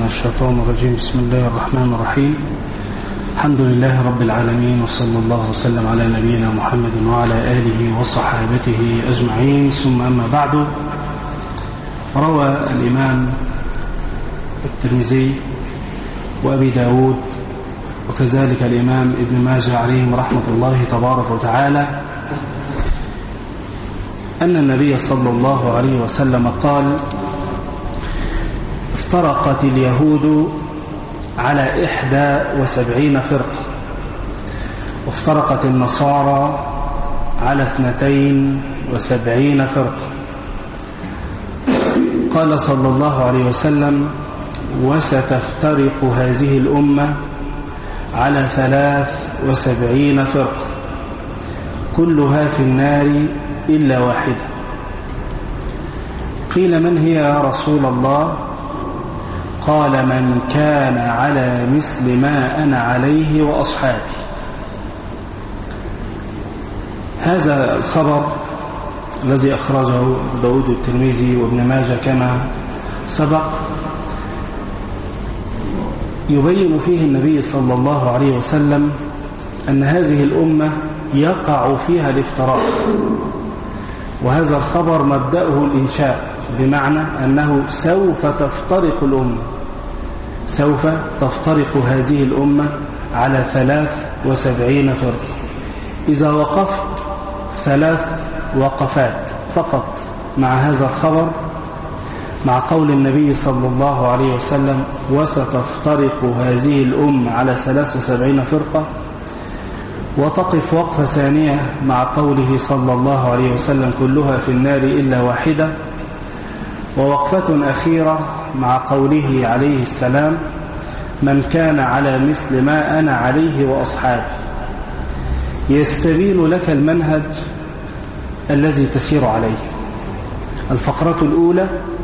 الشيطان الرجيم. بسم الله الرحمن الرحيم. الحمد لله رب العالمين، وصلى الله وسلم على نبينا محمد وعلى آله وصحابته أجمعين، ثم أما بعد. روى الإمام الترمذي وأبي داود وكذلك الإمام ابن ماجه عليهم رحمة الله تبارك وتعالى أن النبي صلى الله عليه وسلم قال: افترقت اليهود على 71 فرقة، وافترقت النصارى على 72 فرقة. قال صلى الله عليه وسلم: وستفترق هذه الأمة على 73 فرقة كلها في النار إلا واحدة. قيل: من هي يا رسول الله؟ قال: من كان على مثل ما أنا عليه وأصحابي. هذا الخبر الذي أخرجه داود الترمذي وابن ماجه كما سبق يبين فيه النبي صلى الله عليه وسلم أن هذه الأمة يقع فيها الافتراق، وهذا الخبر مبدأه الإنشاء، بمعنى أنه سوف تفترق الأمة، سوف تفترق هذه الأمة على 73 فرقة. إذا وقفت 3 وقفات فقط مع هذا الخبر، مع قول النبي صلى الله عليه وسلم: وستفترق هذه الأمة على 73 فرقة، وتقف وقفة ثانية مع قوله صلى الله عليه وسلم: كلها في النار إلا واحدة، ووقفة أخيرة مع قوله عليه السلام: من كان على مثل ما أنا عليه وأصحابي. يستبين لك المنهج الذي تسير عليه. الفقرة الأولى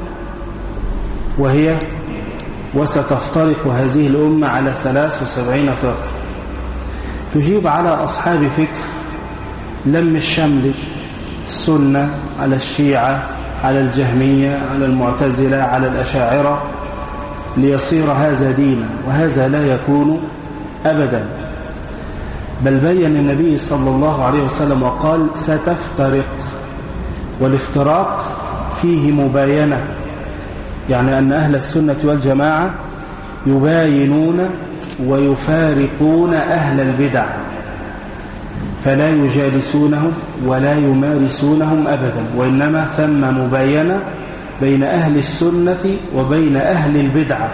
وهي: وستفترق هذه الأمة على 73 فرقة، تجيب على أصحاب فكر لم الشمل السنة على الشيعة، على الجهمية، على المعتزلة، على الأشاعرة، ليصير هذا دينا، وهذا لا يكون أبدا. بل بين النبي صلى الله عليه وسلم وقال: ستفترق، والافتراق فيه مباينة، يعني أن أهل السنة والجماعة يباينون ويفارقون أهل البدع، فلا يجالسونهم ولا يمارسونهم أبدا، وإنما ثم مباينة بين أهل السنة وبين أهل البدعة.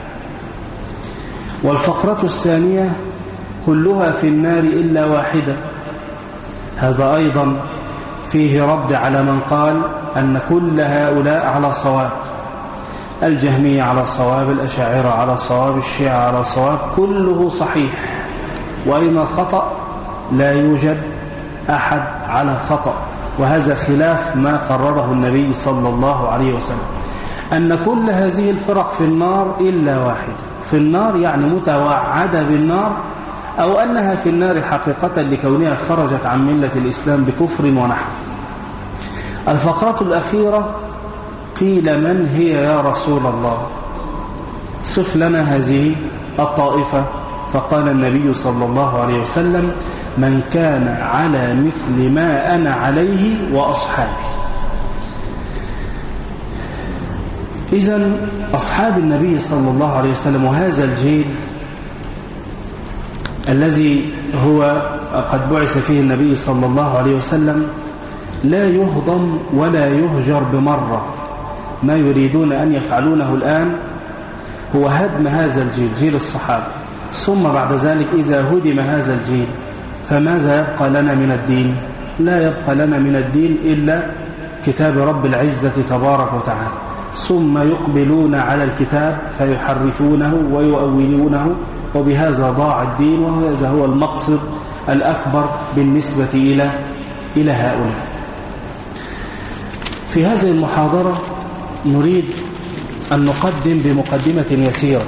والفقرة الثانية: كلها في النار إلا واحدة. هذا أيضا فيه رد على من قال أن كل هؤلاء على صواب، الجهمية على صواب، الأشاعرة على صواب، الشيعة على صواب، كله صحيح. وأين الخطأ؟ لا يوجد أحد على خطأ، وهذا خلاف ما قرره النبي صلى الله عليه وسلم، أن كل هذه الفرق في النار إلا واحدة. في النار يعني متوعدة بالنار، أو أنها في النار حقيقة لكونها خرجت عن ملة الإسلام بكفر ونحو. الفقرة الأخيرة: قيل: من هي يا رسول الله؟ صف لنا هذه الطائفة. فقال النبي صلى الله عليه وسلم: من كان على مثل ما أنا عليه وأصحابي. إذن أصحاب النبي صلى الله عليه وسلم وهذا الجيل الذي هو قد بعث فيه النبي صلى الله عليه وسلم لا يهضم ولا يهجر بمرة. ما يريدون أن يفعلونه الآن هو هدم هذا الجيل، جيل الصحابة، ثم بعد ذلك إذا هدم هذا الجيل فماذا يبقى لنا من الدين؟ لا يبقى لنا من الدين إلا كتاب رب العزة تبارك وتعالى، ثم يقبلون على الكتاب فيحرفونه ويؤولونه، وبهذا ضاع الدين، وهذا هو المقصد الأكبر بالنسبة إلى هؤلاء. في هذه المحاضرة نريد أن نقدم بمقدمة يسيرة.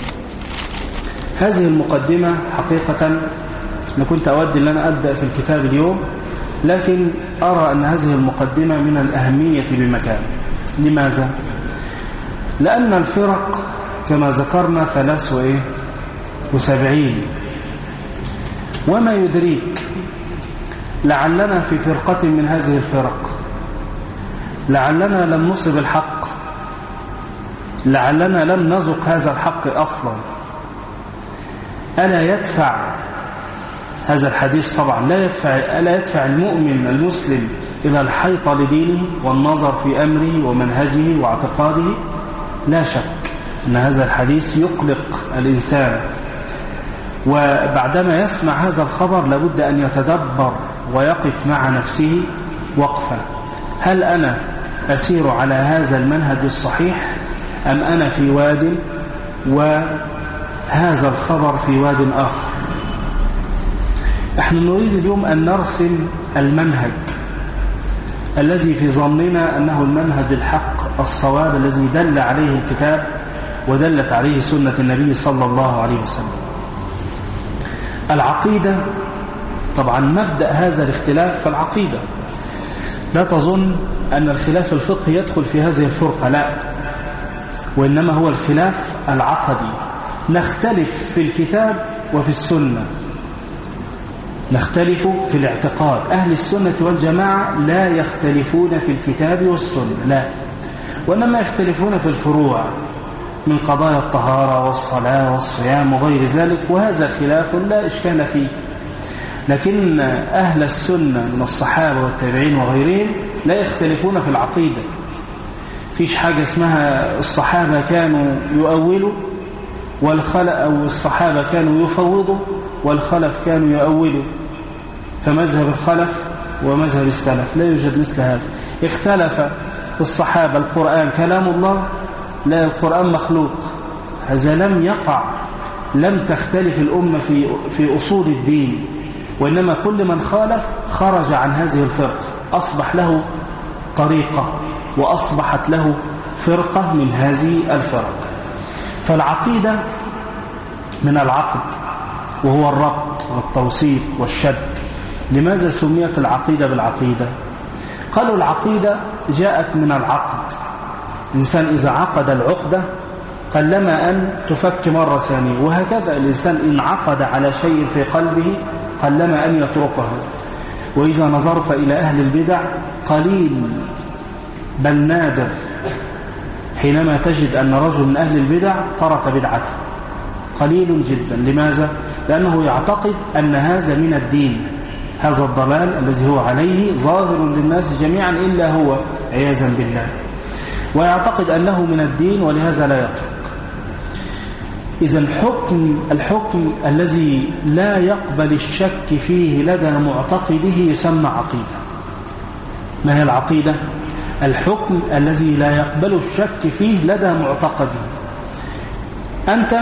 هذه المقدمة حقيقة أنا كنت أود أن أنا أبدأ في الكتاب اليوم، لكن أرى أن هذه المقدمة من الأهمية بمكان. لماذا؟ لأن الفرق كما ذكرنا 73. وما يدريك لعلنا في فرقة من هذه الفرق، لعلنا لم نصب الحق، لعلنا لم نذق هذا الحق أصلا. ألا يدفع هذا الحديث طبعا ألا يدفع المؤمن المسلم إلى الحيطة لدينه والنظر في أمره ومنهجه واعتقاده؟ لا شك أن هذا الحديث يقلق الإنسان، وبعدما يسمع هذا الخبر لابد أن يتدبر ويقف مع نفسه وقفة. هل أنا أسير على هذا المنهج الصحيح أم أنا في واد وهذا الخبر في واد آخر؟ نحن نريد اليوم أن نرسم المنهج الذي في ظننا أنه المنهج الحق الصواب الذي دل عليه الكتاب ودلت عليه سنة النبي صلى الله عليه وسلم. العقيدة طبعا مبدأ هذا الاختلاف في العقيدة. لا تظن أن الخلاف الفقهي يدخل في هذه الفرقة، لا، وإنما هو الخلاف العقدي. نختلف في الكتاب وفي السنة، نختلف في الاعتقاد. أهل السنة والجماعة لا يختلفون في الكتاب والسنة، لا، وإنما يختلفون في الفروع من قضايا الطهارة والصلاة والصيام وغير ذلك، وهذا خلاف لا إشكال فيه. لكن أهل السنة من الصحابة والتابعين وغيرهم لا يختلفون في العقيدة. فيش حاجة اسمها الصحابة كانوا يؤولوا أو الصحابة كانوا يفوضوا والخلف كانوا يؤولوا، فمذهب الخلف ومذهب السلف لا يوجد مثل هذا. اختلف الصحابة القرآن كلام الله، لا، القرآن مخلوق، هذا لم يقع. لم تختلف الأمة في أصول الدين، وإنما كل من خالف خرج عن هذه الفرقة، أصبح له طريقة وأصبحت له فرقة من هذه الفرق. فالعقيدة من العقد، وهو الربط والتوثيق والشد. لماذا سميت العقيدة بالعقيدة؟ قالوا العقيدة جاءت من العقد. الإنسان إذا عقد العقدة قلما أن تفك مرة ثانية، وهكذا الإنسان إن عقد على شيء في قلبه قلما أن يتركه. وإذا نظرت إلى أهل البدع قليل بل نادر حينما تجد أن رجل من أهل البدع ترك بدعته، قليل جدا. لماذا؟ لأنه يعتقد أن هذا من الدين، هذا الضلال الذي هو عليه ظاهر للناس جميعا إلا هو عياذا بالله، ويعتقد أنه من الدين ولهذا لا يترك. إذن الحكم الذي لا يقبل الشك فيه لدى معتقده يسمى عقيدة. ما هي العقيدة؟ الحكم الذي لا يقبل الشك فيه لدى معتقده. أنت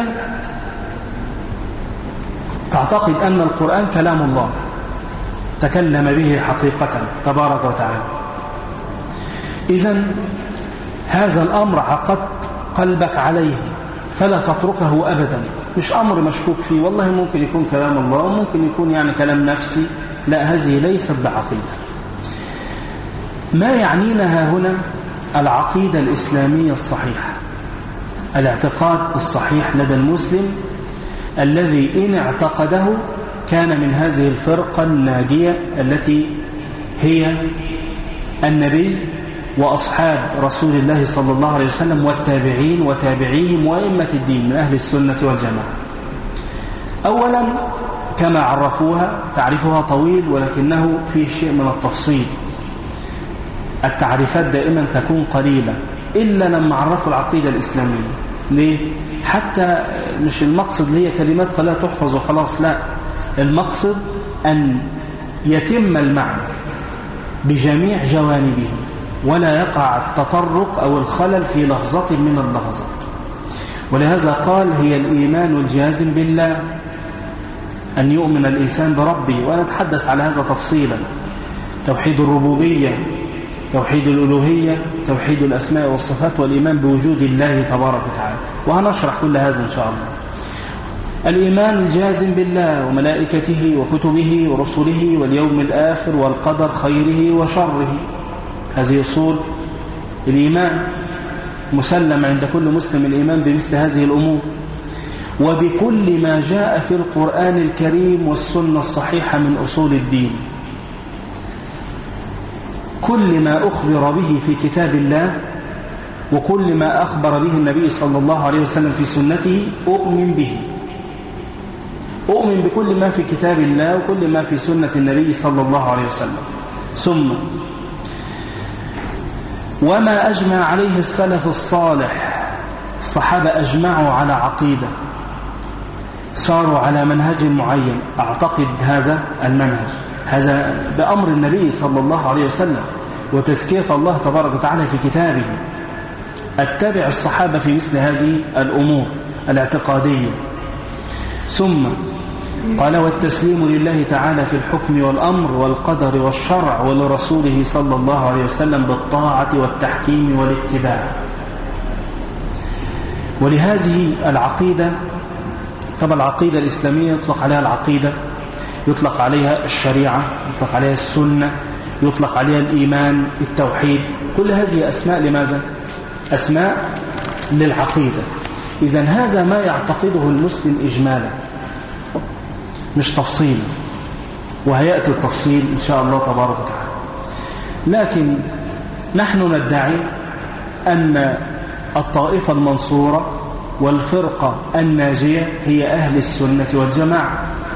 تعتقد أن القرآن كلام الله تكلم به حقيقة تبارك وتعالى، إذن هذا الأمر عقدت قلبك عليه فلا تتركه أبدا. مش أمر مشكوك فيه، والله ممكن يكون كلام الله وممكن يكون يعني كلام نفسي، لا، هذه ليست بعقيدة. ما يعنينا هنا العقيدة الإسلامية الصحيحة، الاعتقاد الصحيح لدى المسلم الذي إن اعتقده كان من هذه الفرقة الناجية التي هي النبي وأصحاب رسول الله صلى الله عليه وسلم والتابعين وتابعيهم وأئمة الدين من أهل السنة والجماعة. أولا كما عرفوها، تعريفها طويل ولكنه فيه شيء من التفصيل. التعريفات دائما تكون قليلة إلا لما عرفوا العقيدة الإسلامية. ليه؟ حتى مش المقصد اللي هي كلمات قليلة تحفظ وخلاص، لا، المقصد أن يتم المعنى بجميع جوانبه ولا يقع التطرق أو الخلل في لحظة من اللحظات. ولهذا قال هي الإيمان الجازم بالله، أن يؤمن الإنسان بربه، وأنا أتحدث على هذا تفصيلا. توحيد الربوبية، توحيد الألوهية، توحيد الأسماء والصفات، والإيمان بوجود الله تبارك وتعالى، وهنشرح كل هذا إن شاء الله. الإيمان الجازم بالله وملائكته وكتبه ورسله واليوم الآخر والقدر خيره وشره، هذه أصول الإيمان. مسلم عند كل مسلم الإيمان بمثل هذه الأمور، وبكل ما جاء في القرآن الكريم والسنة الصحيحة من أصول الدين. كل ما أخبر به في كتاب الله وكل ما أخبر به النبي صلى الله عليه وسلم في سنته أؤمن به، أؤمن بكل ما في كتاب الله وكل ما في سنة النبي صلى الله عليه وسلم. ثم وما أجمع عليه السلف الصالح، الصحابة أجمعوا على عقيدة، صاروا على منهج معين، أعتقد هذا المنهج، هذا بأمر النبي صلى الله عليه وسلم وتزكية الله تبارك وتعالى في كتابه. أتبع الصحابة في مثل هذه الأمور الاعتقادية. ثم قال والتسليم لله تعالى في الحكم والأمر والقدر والشرع ولرسوله صلى الله عليه وسلم بالطاعة والتحكيم والاتباع. ولهذه العقيدة، طبعا العقيدة الإسلامية يطلق عليها العقيدة، يطلق عليها الشريعة، يطلق عليها السنة، يطلق عليها الإيمان، التوحيد، كل هذه أسماء لماذا؟ أسماء للعقيدة. إذن هذا ما يعتقده المسلم إجمالا مش تفصيلا، وهيأتي التفصيل إن شاء الله تبارك وتعالى. لكن نحن ندعي أن الطائفة المنصورة والفرقة الناجية هي أهل السنة والجماعة.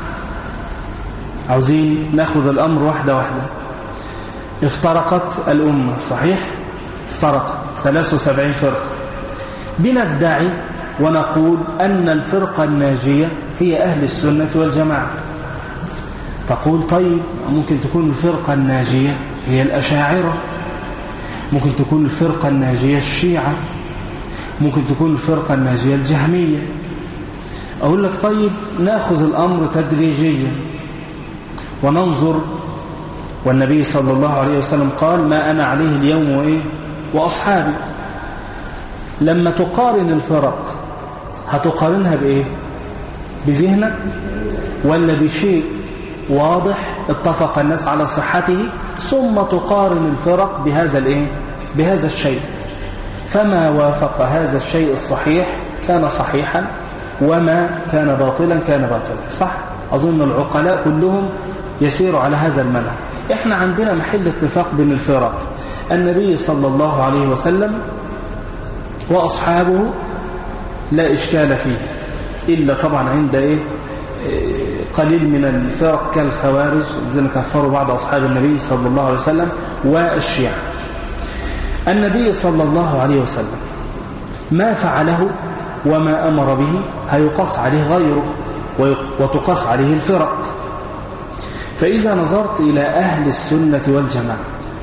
عاوزين ناخذ الأمر واحدة واحدة. افترقت الأمة، صحيح؟ افترقت 73 فرقة. بندعي ونقول أن الفرقة الناجية هي أهل السنة والجماعة. تقول طيب ممكن تكون الفرقة الناجية هي الأشاعرة، ممكن تكون الفرقة الناجية الشيعة، ممكن تكون الفرقة الناجية الجهمية. أقول لك طيب نأخذ الأمر تدريجيا وننظر. والنبي صلى الله عليه وسلم قال ما أنا عليه اليوم وأصحابي. لما تقارن الفرق هتقارنها بإيه؟ بذهنك ولا بشيء واضح اتفق الناس على صحته، ثم تقارن الفرق بهذا الشيء. فما وافق هذا الشيء الصحيح كان صحيحا، وما كان باطلا كان باطلا. صح؟ أظن العقلاء كلهم يسيروا على هذا المنهج. احنا عندنا محل اتفاق بين الفرق، النبي صلى الله عليه وسلم وأصحابه لا إشكال فيه، إلا طبعا عند قليل من الفرق كالخوارج الذين كفروا بعض أصحاب النبي صلى الله عليه وسلم والشيعة. النبي صلى الله عليه وسلم ما فعله وما أمر به هيقاس عليه غيره وتقاس عليه الفرق. فإذا نظرت إلى أهل السنة والجماعة،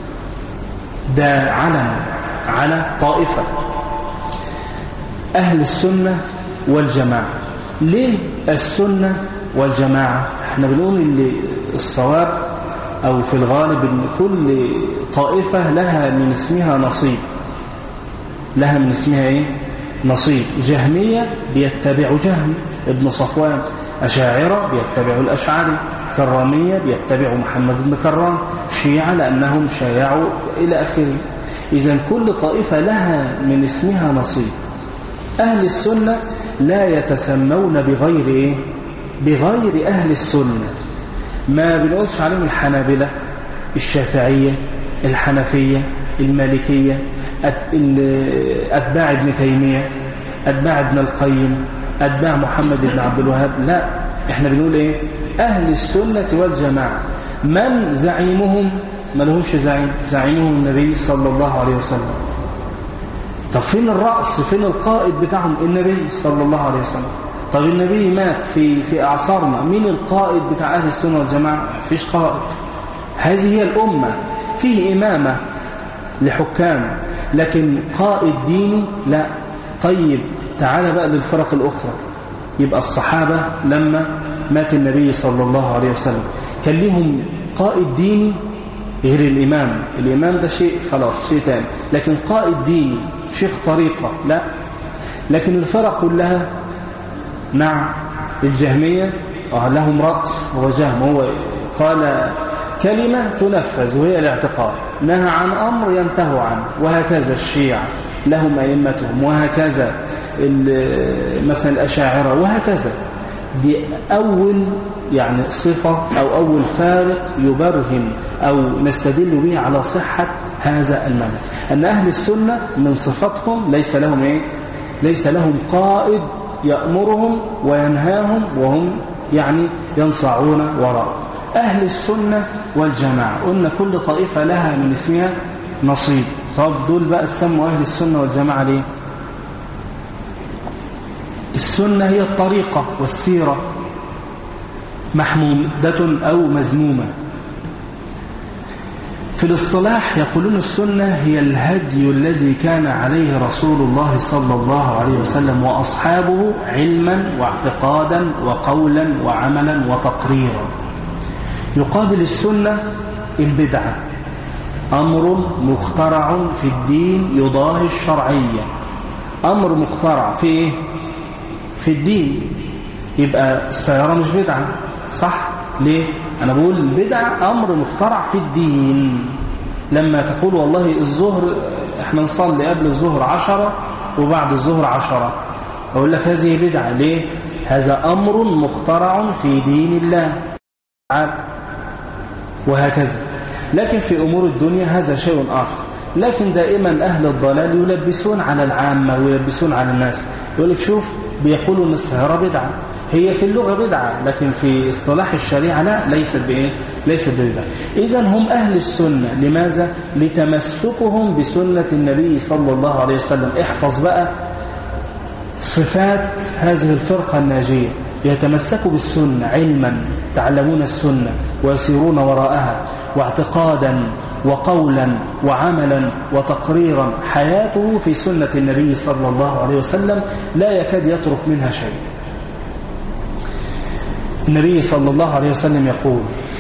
ده علم على طائفة أهل السنة والجماعة. ليه السنة والجماعة؟ احنا بنقول ان الصواب أو في الغالب ان كل طائفة لها من اسمها نصيب، لها من اسمها نصيب. جهمية بيتبعوا جهم ابن صفوان، أشاعرة بيتبعوا الأشعري، كرامية بيتبعوا محمد بن كرام، شيعة لأنهم شايعوا إلى آخره. إذن كل طائفة لها من اسمها نصيب. أهل السنة لا يتسمون بغير أهل السنة. ما بنقولش عليهم الحنابلة، الشافعية، الحنفية، المالكية، أتباع ابن تيمية، أتباع ابن القيم، أتباع محمد بن عبد الوهاب. لا، احنا بنقول أهل السنة والجماعة. من زعيمهم؟ ما لهمش زعيم، زعيمهم النبي صلى الله عليه وسلم. طب فين الرأس؟ فين القائد بتاعهم؟ النبي صلى الله عليه وسلم. طب النبي مات في أعصارنا، مين القائد بتاع أهل السنة والجماعة؟ مفيش قائد. هذه هي الأمة، فيه إمامة لحكام، لكن قائد ديني لا. طيب تعال بقى للفرق الأخرى. يبقى الصحابة لما مات النبي صلى الله عليه وسلم كان لهم قائد ديني غير الإمام. الإمام ده شيء خلاص، شيء تاني، لكن قائد ديني شيخ طريقة لا. لكن الفرق كلها نعم. الجهمية لهم رأس، هو جهم، هو قال كلمة تنفذ وهي الاعتقاد، نهى عن أمر ينتهوا عنه، وهكذا الشيعة لهم أئمتهم، وهكذا مثلا الأشاعرة، وهكذا. دي أول يعني صفة أو أول فارق يبرهن أو نستدل به على صحة هذا المنهج، أن أهل السنة من صفتهم ليس لهم قائد يأمرهم وينهاهم وهم يعني ينصعون وراءه. أهل السنة والجماعة قلنا كل طائفة لها من اسمها نصيب. طب دول بقى تسموا أهل السنة والجماعة ليه؟ السنة هي الطريقة والسيرة، محمودة أو مذمومة. في الاصطلاح يقولون السنة هي الهدي الذي كان عليه رسول الله صلى الله عليه وسلم وأصحابه علما واعتقادا وقولا وعملا وتقريرا. يقابل السنة البدعة، أمر مخترع في الدين يضاهي الشرعية. أمر مخترع في إيه؟ في الدين. يبقى السيارة مش بدعة، صح؟ ليه؟ أنا بقول البدعة أمر مخترع في الدين. لما تقول والله الظهر احنا نصلي قبل الظهر 10 وبعد الظهر 10، أقول لك هذه بدعة. ليه؟ هذا أمر مخترع في دين الله، وهكذا. لكن في أمور الدنيا هذا شيء آخر. لكن دائما أهل الضلال يلبسون على العامة ويلبسون على الناس، يقول لك شوف بيقولوا أن السيارة بدعة، هي في اللغة بدعة لكن في اصطلاح الشريعة لا، ليست بدعة. إذن هم أهل السنة. لماذا؟ لتمسكهم بسنة النبي صلى الله عليه وسلم. احفظ بقى صفات هذه الفرقة الناجية: يتمسكوا بالسنة علما، يتعلمون السنة ويسيرون وراءها، واعتقادا وقولا وعملا وتقريرا. حياته في سنة النبي صلى الله عليه وسلم لا يكاد يترك منها شيء. النبي صلى الله عليه وسلم يقول: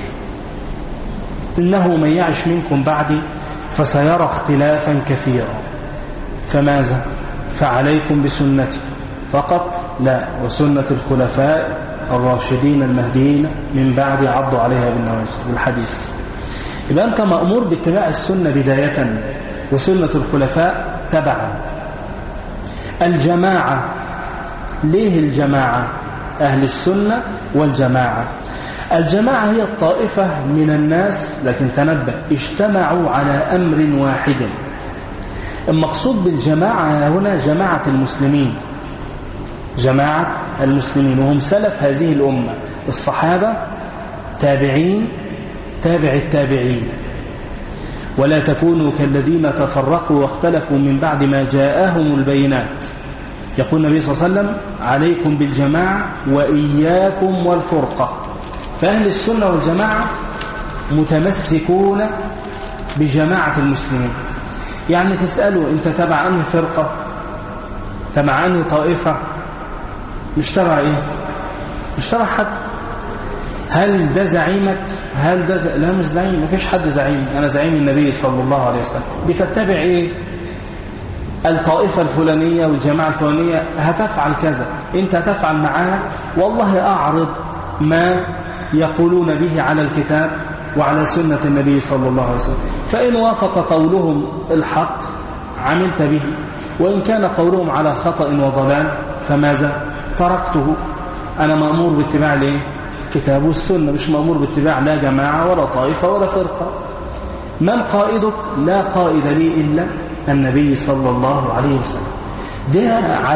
إنه من يعش منكم بعدي فسيرى اختلافا كثيرا، فماذا؟ فعليكم بسنتي فقط لا، وسنة الخلفاء الراشدين المهديين من بعد عضوا عليها بالنواجذ. الحديث. يبقى أنت مأمور باتباع السنة بداية وسنة الخلفاء تبعا. الجماعة، ليه الجماعة؟ أهل السنة والجماعة. الجماعة هي الطائفة من الناس، لكن تنبه، اجتمعوا على أمر واحد. المقصود بالجماعة هنا جماعة المسلمين، جماعة المسلمين، وهم سلف هذه الأمة: الصحابة، تابعين، تابع التابعين. ولا تكونوا كالذين تفرقوا واختلفوا من بعد ما جاءهم البينات. يقول النبي صلى الله عليه وسلم: عليكم بالجماعة وإياكم والفرقة. فأهل السنة والجماعة متمسكون بجماعة المسلمين. يعني تسألوا أنت تبع أنهي فرقة؟ تبع أنهي طائفة؟ مش تبع إيه؟ مش تبع حد. هل ده زعيمك؟ هل ده لا، مش زعيم، مفيش حد زعيم. أنا زعيم النبي صلى الله عليه وسلم. بتتبع إيه؟ الطائفة الفلانية والجماعة الفلانية هتفعل كذا، أنت هتفعل معاها. والله أعرض ما يقولون به على الكتاب وعلى سنة النبي صلى الله عليه وسلم، فإن وافق قولهم الحق عملت به، وإن كان قولهم على خطأ وضلال فماذا؟ تركته. أنا مأمور باتباع ليه؟ كتاب والسنة، مش مأمور باتباع لا جماعة ولا طائفة ولا فرقة. من قائدك؟ لا قائد لي إلا النبي صلى الله عليه وسلم. ده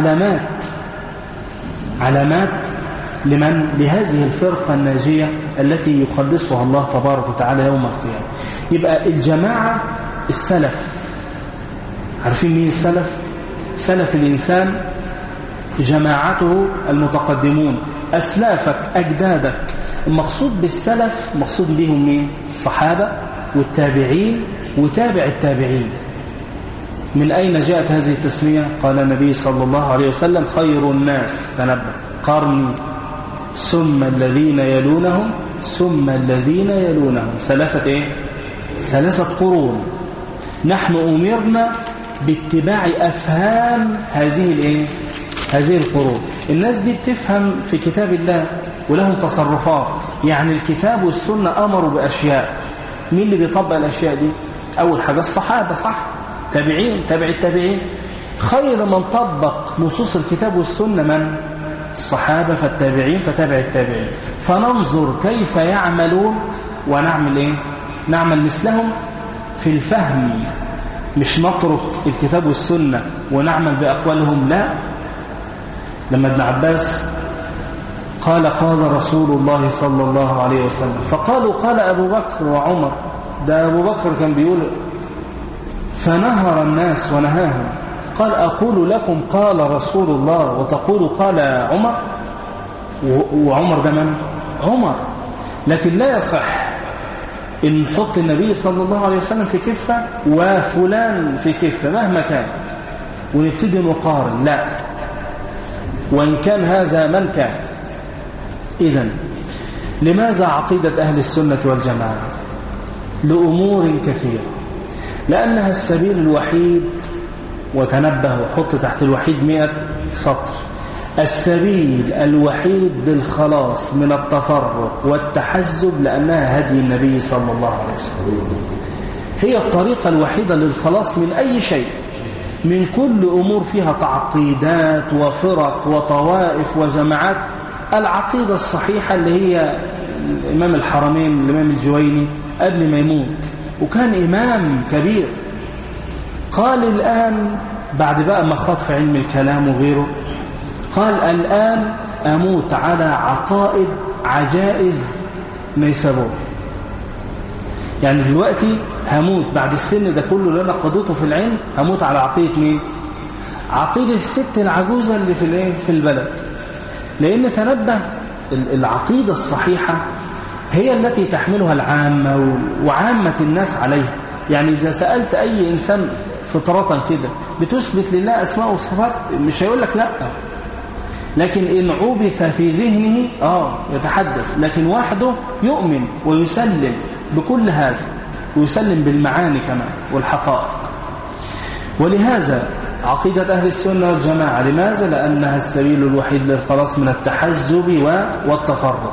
علامات لمن؟ لهذه الفرقة الناجية التي يخلصها الله تبارك وتعالى يوم القيامة. يبقى الجماعة السلف. عارفين مين السلف؟ سلف الإنسان جماعته المتقدمون، أسلافك، أجدادك. المقصود بالسلف مقصود بهم مين؟ الصحابة والتابعين وتابع التابعين. من أين جاءت هذه التسمية؟ قال النبي صلى الله عليه وسلم: خير الناس، تنبه، قرني، ثم الذين يلونهم، ثم الذين يلونهم. ثلاثة قرون. نحن أمرنا باتباع أفهام هذه القرون. الناس دي بتفهم في كتاب الله ولهم تصرفات. يعني الكتاب والسنة أمروا بأشياء، مين اللي بيطبق الأشياء دي؟ أول حاجة الصحابة، صح؟ تابعين، تابع التابعين. خير من طبق نصوص الكتاب والسنة من؟ الصحابة، فالتابعين، فتابع التابعين. فننظر كيف يعملون ونعمل إيه؟ نعمل مثلهم في الفهم، مش نترك الكتاب والسنة ونعمل بأقوالهم، لا. لما ابن عباس قال رسول الله صلى الله عليه وسلم، فقالوا قال أبو بكر وعمر، ده أبو بكر كان بيقول، فنهر الناس ونهاهم، قال أقول لكم قال رسول الله وتقول قال عمر. وعمر ده من؟ عمر. لكن لا يصح إن نحط النبي صلى الله عليه وسلم في كفة وفلان في كفة مهما كان ونبتدي نقارن، لا، وإن كان هذا من كان. إذن لماذا عقيدة أهل السنة والجماعة؟ لأمور كثيرة، لأنها السبيل الوحيد، وتنبه وحط تحت الوحيد 100 سطر، السبيل الوحيد للخلاص من التفرق والتحزب، لأنها هدي النبي صلى الله عليه وسلم. هي الطريقة الوحيدة للخلاص من أي شيء، من كل أمور فيها تعقيدات وفرق وطوائف وجماعات. العقيدة الصحيحة اللي هي إمام الحرمين الإمام الجويني قبل ما يموت، وكان إمام كبير، قال الآن بعد بقى ما خاض في علم الكلام وغيره، قال الآن أموت على عقائد عجائز نيسابور. يعني دلوقتي هموت بعد السن ده كله اللي أنا قضيته في العلم، هموت على عقيدة مين؟ عقيدة الست العجوزة اللي في البلد. لأن تنبه العقيدة الصحيحة هي التي تحملها العامة وعامة الناس عليها. يعني إذا سألت أي إنسان فطرة كده بتثبت لله أسماء وصفات، مش هيقول لك لا، لكن إن عبث في ذهنه يتحدث، لكن وحده يؤمن ويسلم بكل هذا، ويسلم بالمعاني كمان والحقائق. ولهذا عقيدة أهل السنة والجماعة، لماذا؟ لأنها السبيل الوحيد للخلاص من التحزب والتفرق.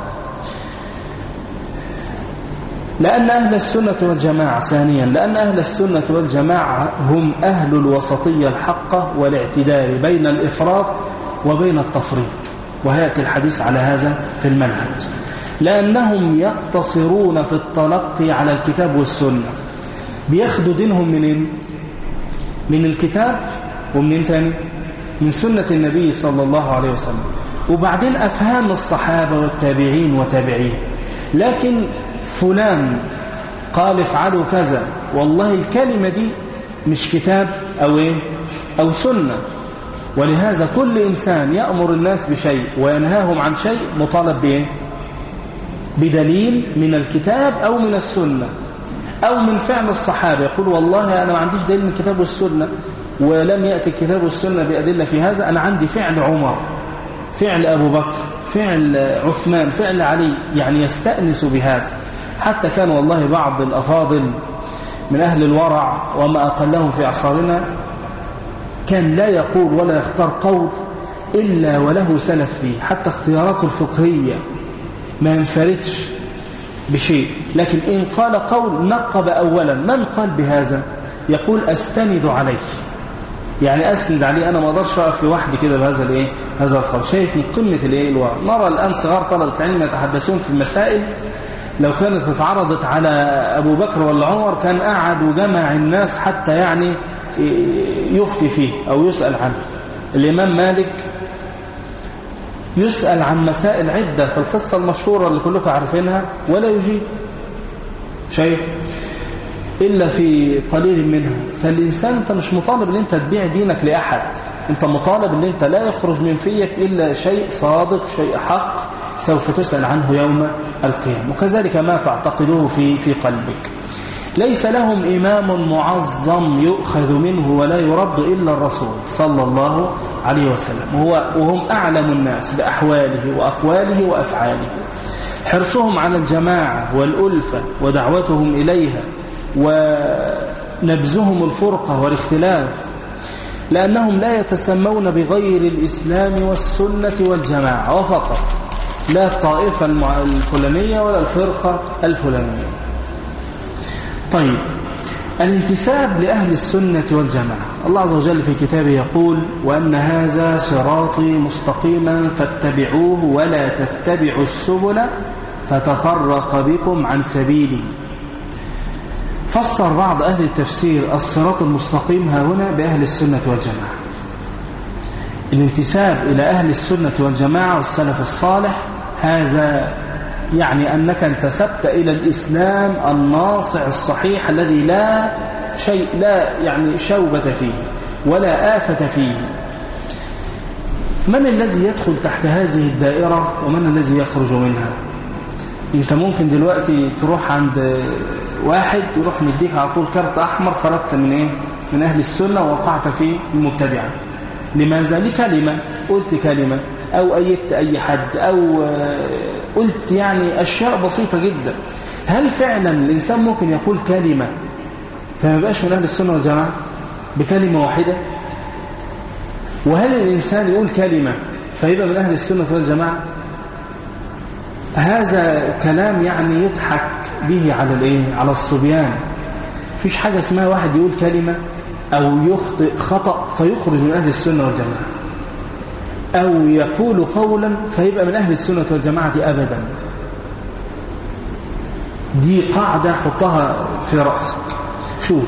لأن أهل السنة والجماعة، ثانيا لأن أهل السنة والجماعة هم أهل الوسطية الحقة والاعتدال بين الإفراط وبين التفريط، وهيأتي الحديث على هذا في المنهج. لأنهم يقتصرون في التلقي على الكتاب والسنة، بياخدوا دينهم منين؟ من الكتاب، ومنين تاني؟ من سنة النبي صلى الله عليه وسلم، وبعدين أفهام الصحابة والتابعين وتابعين. لكن فلان قال افعلوا كذا، والله الكلمة دي مش كتاب أو سنة. ولهذا كل إنسان يأمر الناس بشيء وينهاهم عن شيء مطالب بإيه؟ بدليل من الكتاب أو من السنة أو من فعل الصحابة. يقول والله أنا ما عنديش دليل من الكتاب والسنة، ولم يأتي الكتاب والسنة بأدلة في هذا، أنا عندي فعل عمر، فعل أبو بكر، فعل عثمان، فعل علي، يعني يستأنس بهذا. حتى كان والله بعض الأفاضل من أهل الورع وما أقلهم في أعصارنا كان لا يقول ولا يختار قول إلا وله سلف فيه، حتى اختياراته الفقهية ما ينفردش بشيء. لكن إن قال قول نقب أولا من قال بهذا، يقول أستند عليه، يعني أسند عليه، أنا ما أقدرش أقف لوحدي كده بهذا هذا القول. شايف من قمة الورع. نرى الآن صغار طلبة العلم يتحدثون في المسائل لو كانت اتعرضت على أبو بكر ولا عمر كان قعد وجمع الناس حتى يعني يفتي فيه أو يسأل عنه. الإمام مالك يسأل عن مسائل عدة في القصة المشهورة اللي كلكم عارفينها ولا يجيب، شايف، إلا في قليل منها. فالإنسان أنت مش مطالب أن أنت تبيع دينك لأحد، أنت مطالب أن أنت لا يخرج من فيك إلا شيء صادق، شيء حق، سوف تسأل عنه يوم القيامة. وكذلك ما تعتقده في قلبك. ليس لهم إمام معظم يؤخذ منه ولا يرد إلا الرسول صلى الله عليه وسلم، وهم أعلم الناس بأحواله وأقواله وأفعاله. حرصهم على الجماعة والألفة ودعوتهم إليها ونبذهم الفرقة والاختلاف، لأنهم لا يتسمون بغير الإسلام والسنة والجماعة وفقط، لا الطائفة الفلانية ولا الفرقة الفلانية. طيب، الانتساب لأهل السنة والجماعة. الله عز وجل في كتابه يقول: وأن هذا صراطي مستقيما فاتبعوه ولا تتبعوا السبل فتفرق بكم عن سبيله. فسر بعض أهل التفسير الصراط المستقيم ها هنا بأهل السنة والجماعة. الانتساب إلى أهل السنة والجماعة والسلف الصالح هذا يعني أنك انتسبت إلى الإسلام الناصع الصحيح الذي لا شيء لا يعني شوبة فيه ولا آفة فيه. من الذي يدخل تحت هذه الدائرة ومن الذي يخرج منها؟ انت ممكن دلوقتي تروح عند واحد يروح مديك على طول كارت أحمر، خرجت من إيه؟ من أهل السنة ووقعت في المبتدعة. لماذا؟ لكلمة، قلت كلمة أو أيدت أي حد أو قلت يعني أشياء بسيطة جدا. هل فعلا الإنسان ممكن يقول كلمة فما بقاش من أهل السنة والجماعة بكلمة واحدة؟ وهل الإنسان يقول كلمة فيبقى من أهل السنة والجماعة؟ هذا كلام يعني يضحك به على الإيه؟ على الصبيان. فيش حاجة اسمها واحد يقول كلمة أو يخطئ خطأ فيخرج من أهل السنة والجماعة، أو يقول قولا فيبقى من أهل السنة والجماعة أبدا. دي قاعدة حطها في رأسك. شوف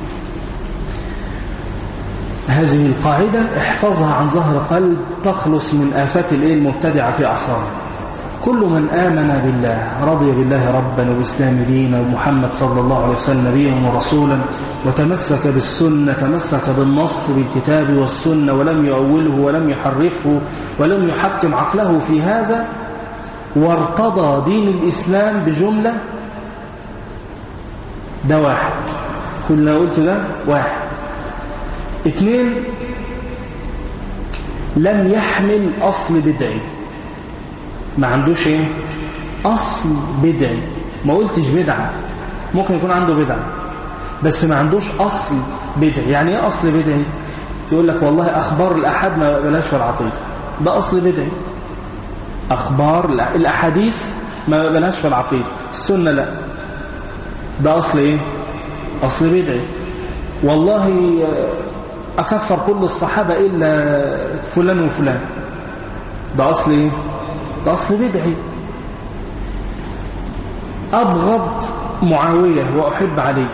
هذه القاعدة احفظها عن ظهر قلب تخلص من آفات المبتدعة في أعصاره. كل من آمن بالله رضي بالله ربا وبالإسلام دينا ومحمد صلى الله عليه وسلم نبيا ورسولا وتمسك بالسنة، تمسك بالنص بالكتاب والسنة ولم يؤوله ولم يحرفه ولم يحكم عقله في هذا، وارتضى دين الإسلام بجملة، ده واحد. كلنا قلت ده واحد. 2 لم يحمل أصل بدعي، ما عندوش ايه؟ اصل بدعي. ما قلتش بدعه، ممكن يكون عنده بدعه بس ما عندوش اصل بدعي. يعني ايه اصل بدعي؟ يقول لك والله اخبار الاحاد ما بلاش في العقيده، ده اصل بدعي. اخبار الاحاديث ما بلاش في العقيده، السنه لا، ده اصل ايه؟ اصل بدعي. والله اكفر كل الصحابه الا فلان وفلان، ده اصل ايه؟ ده أصل بدعي. أبغض معاوية وأحب علي،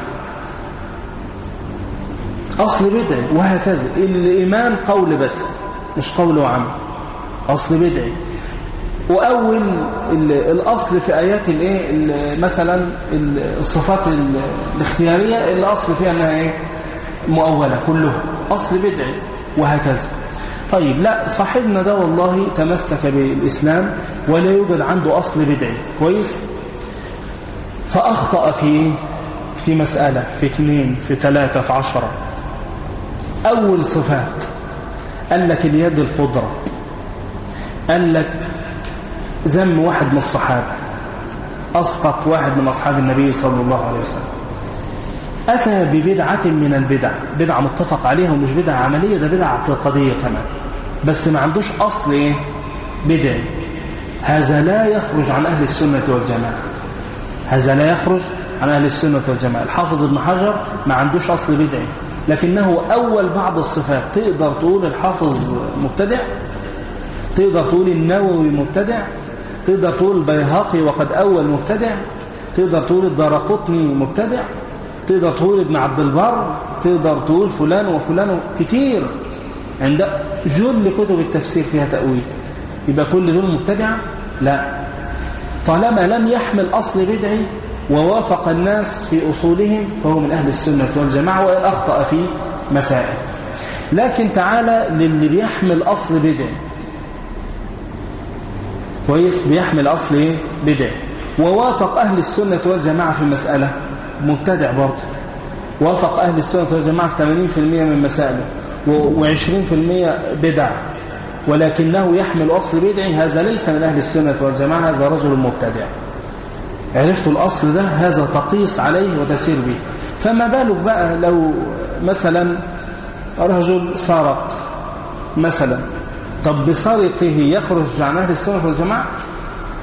أصل بدعي. وهكذا الإيمان قول بس مش قول وعمل، أصل بدعي. وأول الأصل في آيات مثلا الصفات الاختيارية اللي أصل فيها أنها إيه؟ مؤولة كلها، أصل بدعي. وهكذا. طيب لا، صاحبنا ده والله تمسك بالإسلام ولا يوجد عنده أصل بدعي كويس، فأخطأ في مسألة، في 2، في 3، في 10. أول صفات قال لك اليد القدرة، قال لك ذم واحد من الصحابة، أسقط واحد من أصحاب النبي صلى الله عليه وسلم، أتى ببدعة من البدع، بدعة متفق عليها ومش بدعة عملية، ده بدعة اعتقادية كمان، بس ما عندوش أصل إيه؟ بدعي. هذا لا يخرج عن أهل السنة والجماعة، هذا لا يخرج عن أهل السنة والجماعة. الحافظ ابن حجر ما عندوش أصل بدعي، لكنه أول بعض الصفات. تقدر تقول الحافظ مبتدع، تقدر تقول النووي مبتدع، تقدر تقول البيهقي وقد أول مبتدع، تقدر تقول الدارقطني مبتدع، تقدر تقول ابن عبد البر، تقدر تقول فلان وفلان كتير. عند جل كتب التفسير فيها تأويل، يبقى كل دول مبتدعة؟ لا، طالما لم يحمل أصل بدعي ووافق الناس في أصولهم فهو من أهل السنة والجماعة، وإن أخطأ في مسائل. لكن تعالى للي بيحمل أصل بدعي كويس، بيحمل أصل إيه؟ بدعي، ووافق أهل السنة والجماعة في مسألة، مبتدع برضه. وافق أهل السنة والجماعة في 80% من مسائله و20% بدع، ولكنه يحمل أصل بدعي، هذا ليس من أهل السنة والجماعة، هذا رجل مبتدع. عرفت الأصل ده؟ هذا تقيس عليه وتسير به. فما بالك بقى لو مثلا رجل سرق مثلا، طب بسرقه يخرج عن أهل السنة والجماعة؟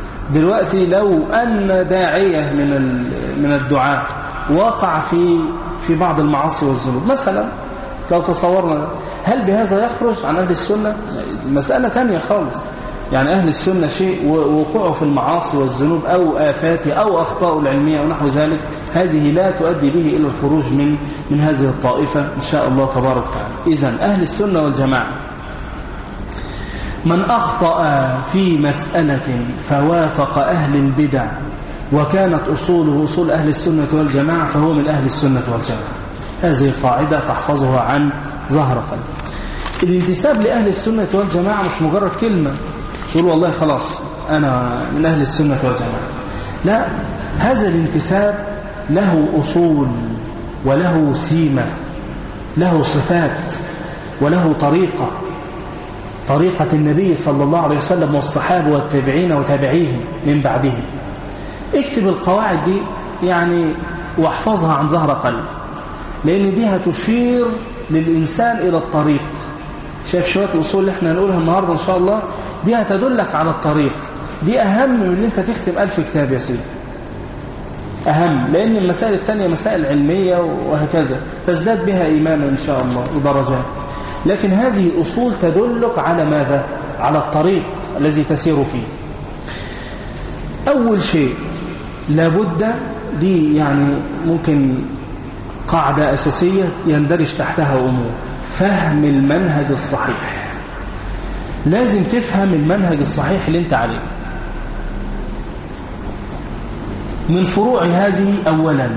دلوقتي لو أن داعية من الدعاء وقع في في بعض المعاصي والذنوب مثلا، لو تصورنا هل بهذا يخرج عن أهل السنة؟ مسألة تانية خالص. يعني أهل السنة شيء، ووقوعه في المعاصي والذنوب أو آفاته أو أخطاء العلمية ونحو ذلك، هذه لا تؤدي به إلى الخروج من هذه الطائفة إن شاء الله تبارك وتعالى. إذن أهل السنة والجماعة من أخطأ في مسألة فوافق أهل البدع وكانت أصوله أصول أهل السنة والجماعة فهو من أهل السنة والجماعة. هذه قاعدة تحفظها عن ظهر قلب. الانتساب لأهل السنة والجماعة مش مجرد كلمة تقول والله خلاص أنا من أهل السنة والجماعة، لا، هذا الانتساب له أصول وله سيمة، له صفات وله طريقة النبي صلى الله عليه وسلم والصحابة والتابعين وتابعيهم من بعدهم. اكتب القواعد دي يعني واحفظها عن ظهر قلب، لأن دي هتشير للإنسان إلى الطريق. شايف شوية الأصول اللي احنا هنقولها النهاردة إن شاء الله، دي هتدلك على الطريق. دي أهم من اللي انت تختم 1000 كتاب يا سيدي، أهم، لأن المسائل التانية مسائل علمية وهكذا تزداد بها إيمانا إن شاء الله ودرجات، لكن هذه أصول تدلك على ماذا؟ على الطريق الذي تسير فيه. أول شيء لابد، دي يعني ممكن قاعدة أساسية يندرج تحتها أمور، فهم المنهج الصحيح. لازم تفهم المنهج الصحيح اللي انت عليه. من فروع هذه أولا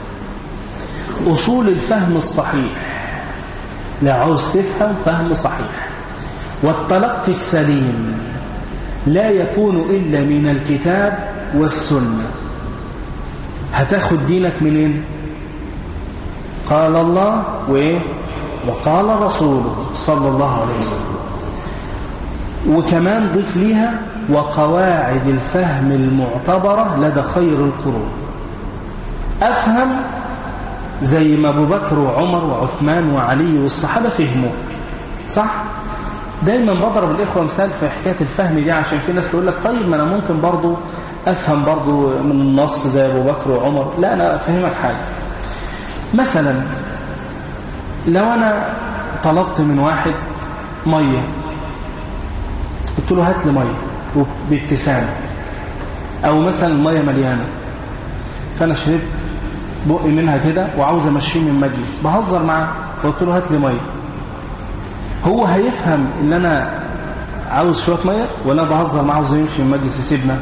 أصول الفهم الصحيح. لا، عاوز تفهم فهم صحيح. والتلقي السليم لا يكون إلا من الكتاب والسنة. هتاخد دينك منين؟ قال الله وقال رسوله صلى الله عليه وسلم. وكمان ضيف ليها وقواعد الفهم المعتبرة لدى خير القرون. أفهم زي ما أبو بكر وعمر وعثمان وعلي والصحابة فهموا، صح؟ دايما بضرب الإخوة مثال في حكاية الفهم دي، عشان في ناس تقول لك طيب ما أنا ممكن برضو أفهم برضو من النص زي أبو بكر وعمر. لا، أنا أفهمك حاجة. مثلا لو أنا طلبت من واحد مية، قلت له هات لي مية بابتسامة، أو مثلا المية مليانة، فأنا شربت بقي منها كده وعاوز أمشيه من مجلس، بهزر معاه فقلت له هات لي مية، هو هيفهم إن أنا عاوز شوية مية ولا بهزر معاه عاوز يمشي من مجلس يسيبنا؟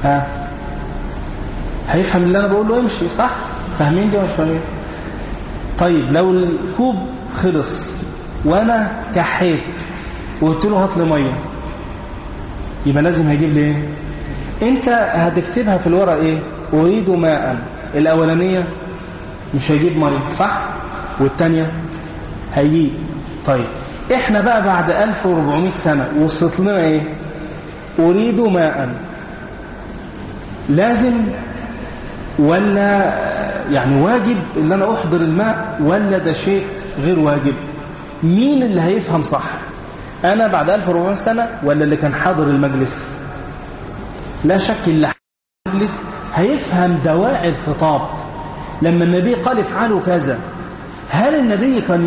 هيفهم اللي أنا بقول له يمشي، صح؟ فاهمين دي ولا مش فاهمين؟ طيب لو الكوب خلص وأنا كحيت وقلت له هات لي مية، يبقى لازم هيجيب لي ايه؟ انت هتكتبها في الورق ايه؟ اريد ماء. الاولانيه مش هيجيب ميه، صح؟ والثانيه هيجيب. طيب احنا بقى بعد 1400 سنه وصلت لنا ايه؟ اريد ماء. لازم ولا يعني واجب ان انا احضر الماء، ولا ده شيء غير واجب؟ مين اللي هيفهم صح؟ أنا بعد 1400 سنة ولا اللي كان حاضر المجلس؟ لا شك اللي حاضر المجلس هيفهم دواعي الخطاب. لما النبي قال افعلوا كذا، هل النبي كان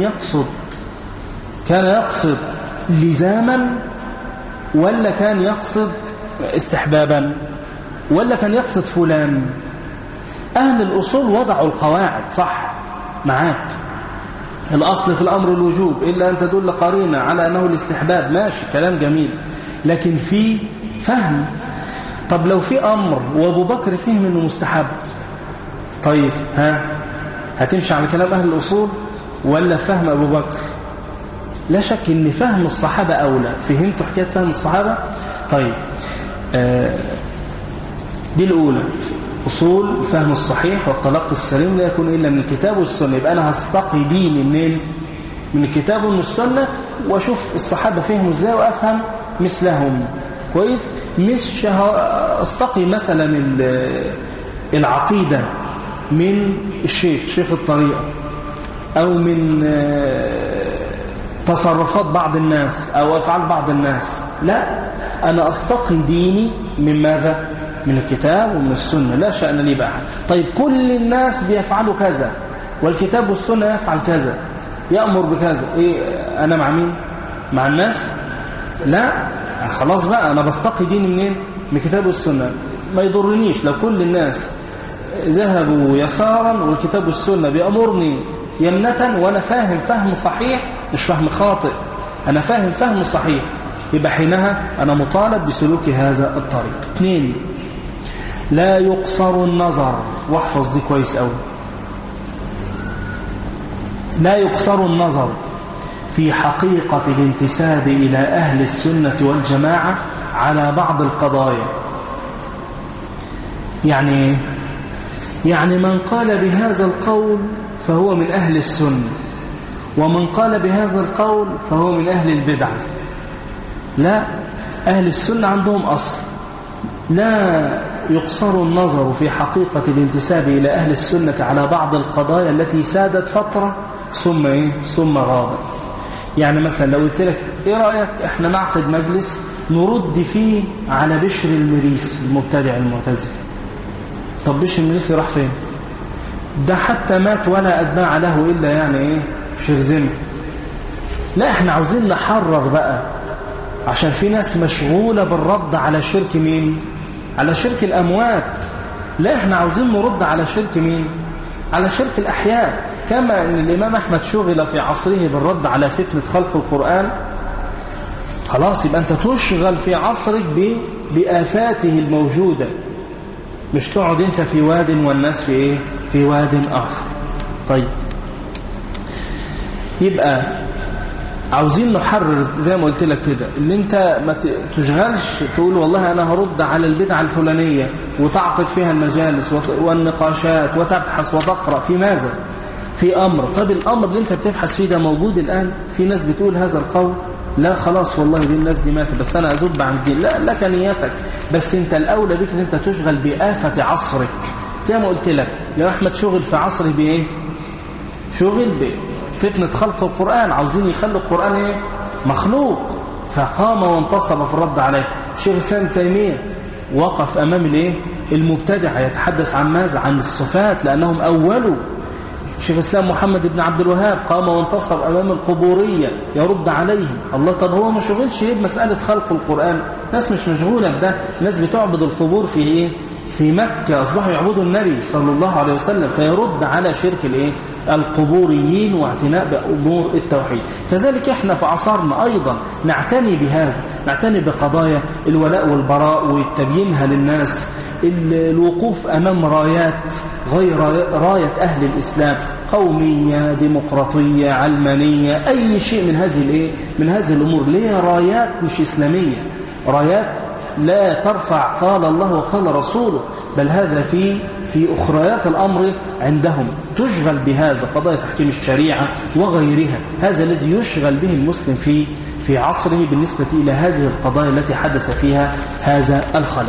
يقصد لزاما، ولا كان يقصد استحبابا، ولا كان يقصد فلان؟ أهل الأصول وضعوا القواعد، صح معاك، الأصل في الأمر الوجوب إلا أن تدل قرينة على أنه الاستحباب، ماشي، كلام جميل، لكن في فهم. طب لو في أمر وأبو بكر فهم أنه مستحب، طيب هتمشي على كلام أهل الأصول ولا فهم أبو بكر؟ لا شك أن فهم الصحابة أولى. فهمتوا حكاية فهم الصحابة؟ طيب دي الأولى، أصول الفهم الصحيح والتلقي السليم لا يكون إلا من الكتاب والسنة. يبقى أنا هستقي ديني منين؟ من الكتاب ومن السنة، وأشوف الصحابة فهموا إزاي وأفهم مثلهم. كويس؟ مش أستقي مثلا العقيدة من شيخ الطريقة، أو من تصرفات بعض الناس أو أفعال بعض الناس. لا، أنا أستقي ديني من ماذا؟ من الكتاب ومن السنة. لا شأن لي بأحد. طيب كل الناس بيفعلوا كذا، والكتاب والسنة يفعل كذا، يأمر بكذا. إيه أنا مع مين؟ مع الناس؟ لا، خلاص بقى أنا بستقي ديني منين؟ من الكتاب والسنة. ما يضرنيش لو كل الناس ذهبوا يسارا والكتاب والسنة بيأمرني يمنة وأنا فاهم فهم صحيح مش فهم خاطئ، أنا فاهم فهم صحيح، يبقى حينها أنا مطالب بسلوك هذا الطريق. 2، لا يقصر النظر، واحفظ دي كويس أوي، لا يقصر النظر في حقيقة الانتساب إلى أهل السنة والجماعة على بعض القضايا. يعني من قال بهذا القول فهو من أهل السنة، ومن قال بهذا القول فهو من أهل البدع. لا، أهل السنة عندهم أصل، لا يقصر النظر في حقيقة الانتساب إلى أهل السنة على بعض القضايا التي سادت فترة ثم غابت. يعني مثلا لو قلت لك إيه رأيك إحنا نعقد مجلس نرد فيه على بشر المريسي المبتدع المعتزلي. طب بشر المريسي راح فين؟ ده حتى مات ولا أتباع له إلا شرذمة. لا، احنا عاوزين نحرر بقى، عشان في ناس مشغولة بالرد على شرك مين؟ على شرك الأموات. لا، احنا عاوزين نرد على شرك مين؟ على شرك الأحياء. كما أن الإمام أحمد شغل في عصره بالرد على فتنة خلق القرآن، خلاص يبقى أنت تشغل في عصرك بآفاته الموجودة، مش تقعد أنت في واد والناس في واد آخر. طيب، يبقى عاوزين نحرر زي ما قلت لك كده، اللي انت ما تشغلش تقول والله انا هرد على البدعة الفلانية وتعقد فيها المجالس والنقاشات وتبحث وتقرأ في ماذا؟ في امر. طب الامر اللي انت بتبحث فيه ده موجود الان؟ في ناس بتقول هذا القول، لا خلاص والله دي الناس دي ماتت بس انا ازب عن الدين. لا، لك نيتك، بس انت الاولى بك ان انت تشغل بآفة عصرك. زي ما قلت لك، لو احمد شغل في عصره بايه؟ شغل فتنة خلق القرآن، عاوزين يخلوا القرآن مخلوق، فقام وانتصب في الرد عليه. شيخ الإسلام تيمية وقف أمام المبتدع يتحدث عن ماذا؟ عن الصفات، لأنهم أولوا. شيخ الإسلام محمد بن عبد الوهاب قام وانتصب أمام القبورية يرد عليهم. الله، طب هو ما شغلش بمسألة خلق القرآن؟ ناس مش مشغولة بده، ناس بتعبد القبور في مكة، أصبحوا يعبدوا النبي صلى الله عليه وسلم، فيرد على شرك القبوريين واعتناء بأمور التوحيد. كذلك احنا في عصرنا أيضا نعتني بهذا، نعتني بقضايا الولاء والبراء وتبيينها للناس، الوقوف أمام رايات غير راية أهل الإسلام، قومية، ديمقراطية، علمانية، أي شيء من هذه الأمور. ليه رايات مش إسلامية؟ رايات لا ترفع قال الله وقال رسوله، بل هذا في أخريات الأمر عندهم، تشغل بهذا قضايا تحكيم الشريعة وغيرها. هذا الذي يشغل به المسلم في عصره بالنسبة إلى هذه القضايا التي حدث فيها هذا الخلل.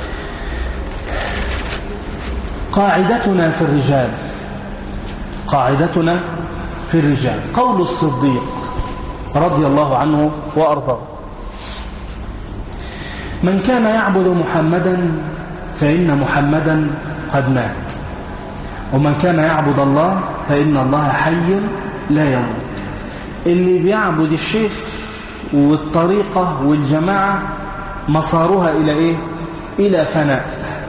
قاعدتنا في الرجال قول الصديق رضي الله عنه وأرضاه: من كان يعبد محمدا فإن محمدا قد مات، ومن كان يعبد الله فإن الله حي لا يموت. اللي بيعبد الشيخ والطريقة والجماعة مصارها إلى إلى فناء.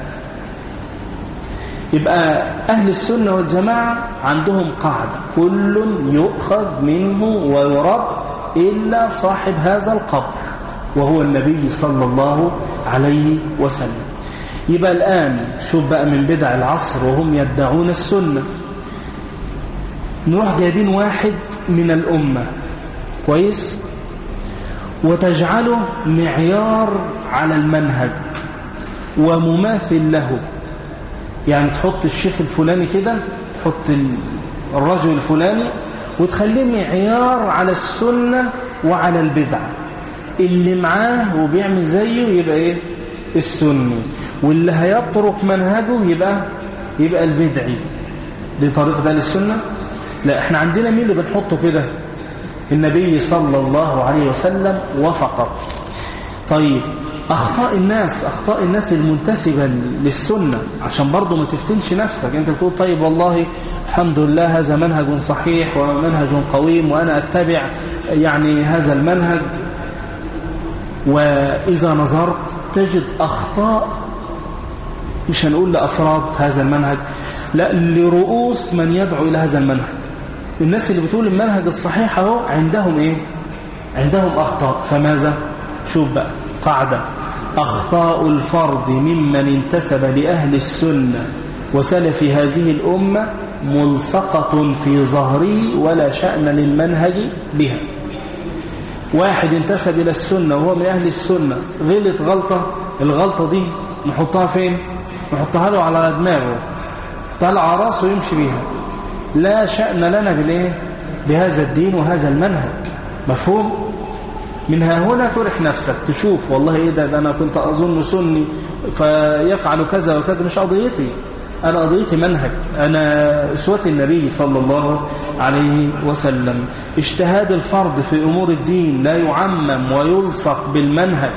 يبقى أهل السنة والجماعة عندهم قاعدة: كل يؤخذ منه ويرد إلا صاحب هذا القبر، وهو النبي صلى الله عليه وسلم. يبقى الآن شوف بقى من بدع العصر وهم يدعون السنة، نروح جايبين واحد من الأمة كويس وتجعله معيار على المنهج ومماثل له. يعني تحط الشيخ الفلاني كده، تحط الرجل الفلاني وتخليه معيار على السنة وعلى البدع. اللي معاه وبيعمل زيه يبقى السني، واللي هيترك منهجه يبقى البدعي. دي طريقة ده للسنة؟ لا، احنا عندنا مين اللي بنحطه كده؟ النبي صلى الله عليه وسلم وفقط. طيب أخطاء الناس المنتسبة للسنة، عشان برضو ما تفتنش نفسك. أنت تقول طيب والله الحمد لله هذا منهج صحيح ومنهج قويم وأنا أتبع يعني هذا المنهج، وإذا نظرت تجد أخطاء، مش هنقول لأفراد هذا المنهج، لا، لرؤوس من يدعو إلى هذا المنهج. الناس اللي بتقول المنهج الصحيح اهو عندهم إيه؟ عندهم أخطاء. فماذا؟ شوف بقى قاعدة: أخطاء الفرد ممن انتسب لأهل السنة وسلف هذه الأمة ملصقة في ظهره ولا شأن للمنهج بها. واحد انتسب إلى السنة وهو من أهل السنة غلط غلطة، الغلطة دي نحطها فين؟ نحطها له على دماغه، طلع راسه يمشي بيها، لا شأن لنا بالإيه؟ بهذا الدين وهذا المنهج. مفهوم؟ منها هنا ترح نفسك، تشوف والله إيه ده أنا كنت أظن سني فيفعل كذا وكذا. مش قضيتي أنا، قضيتي منهج، أنا أسوة النبي صلى الله عليه وسلم. اجتهاد الفرد في أمور الدين لا يعمم ويلصق بالمنهج.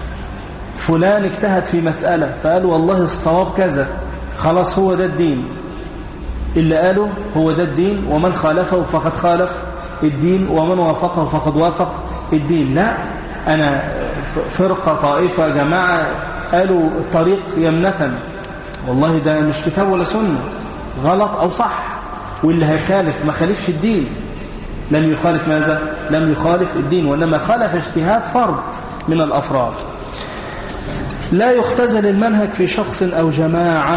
فلان اجتهد في مسألة فقال والله الصواب كذا، خلاص هو ده الدين، اللي قاله هو ده الدين، ومن خالفه فقد خالف الدين، ومن وافقه فقد وافق الدين. لا، أنا فرقة طائفة جماعة قالوا الطريق يمنة، والله ده مش كتاب ولا سنة، غلط أو صح، واللي هيخالف ما خالفش الدين. لم يخالف ماذا؟ لم يخالف الدين، وإنما خالف اجتهاد فرد من الأفراد. لا يختزل المنهج في شخص أو جماعة،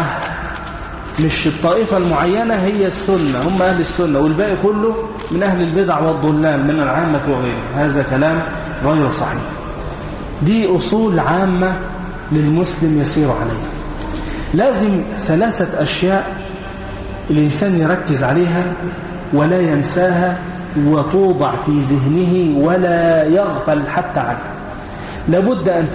مش الطائفة المعينة هي السنة، هم أهل السنة، والباقي كله من أهل البدع والضلال من العامة وغيره. هذا كلام غير صحيح. دي أصول عامة للمسلم يسير عليها. لازم 3 أشياء الإنسان يركز عليها ولا ينساها وتوضع في ذهنه ولا يغفل حتى عنها. لابد أن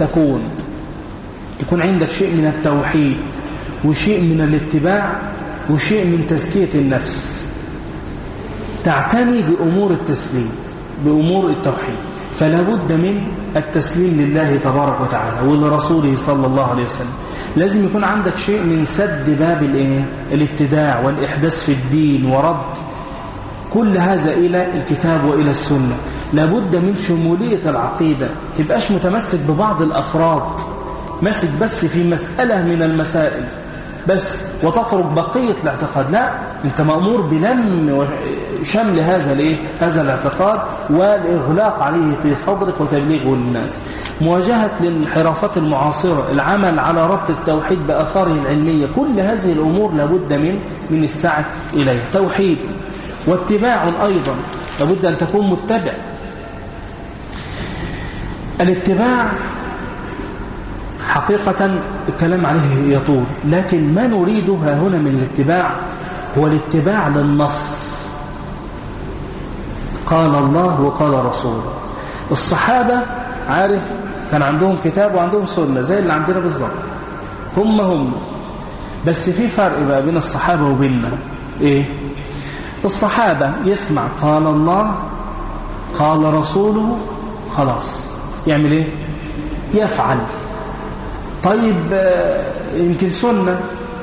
يكون عندك شيء من التوحيد وشيء من الاتباع وشيء من تزكية النفس. تعتني بأمور التسليم، بأمور التوحيد. فلا بد من التسليم لله تبارك وتعالى ولرسوله صلى الله عليه وسلم. لازم يكون عندك شيء من سد باب الابتداع والإحداث في الدين ورد كل هذا إلى الكتاب وإلى السنة. لابد من شمولية العقيدة، تبقاش متمسك ببعض الأفراد، مسك بس في مسألة من المسائل بس وتترك بقية الاعتقاد. لا، انت مأمور بلم شمل هذا الاعتقاد والإغلاق عليه في صدرك وتبليغه للناس. مواجهة للانحرافات المعاصرة، العمل على ربط التوحيد بأثاره العلمية، كل هذه الأمور لابد من السعي إليه. توحيد واتباع أيضا، لابد أن تكون متبع. الاتباع حقيقة الكلام عليه يطول، لكن ما نريدها هنا من الاتباع هو الاتباع للنص، قال الله وقال رسوله. الصحابة عارف كان عندهم كتاب وعندهم سنة زي اللي عندنا بالظبط، هم بس في فرق بقى بين الصحابة وبيننا. ايه؟ الصحابة يسمع قال الله قال رسوله خلاص، يعمل ايه؟ يفعل. طيب يمكن سنة،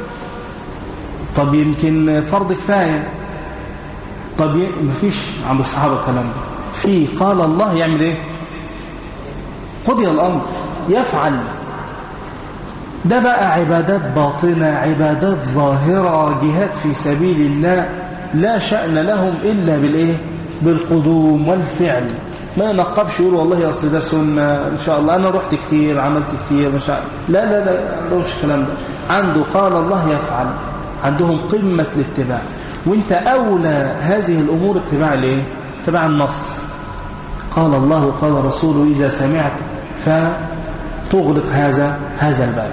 طب يمكن فرض كفاية، طب مفيش عند الصحابة الكلام ده. في قال الله يعمل ايه؟ قضي الأمر، يفعل. ده بقى عبادات باطنة، عبادات ظاهرة، جهاد في سبيل الله، لا شأن لهم إلا بالقدوم والفعل. ما ينقبش يقول والله أصل ده سنة إن شاء الله، أنا رحت كتير عملت كتير مش عارف. لا عندهمش الكلام ده. عنده قال الله يفعل، عندهم قمة الاتباع. وانت أولى هذه الأمور اتباع اتباع النص، قال الله وقال رسوله. إذا سمعت فتغلق هذا الباب.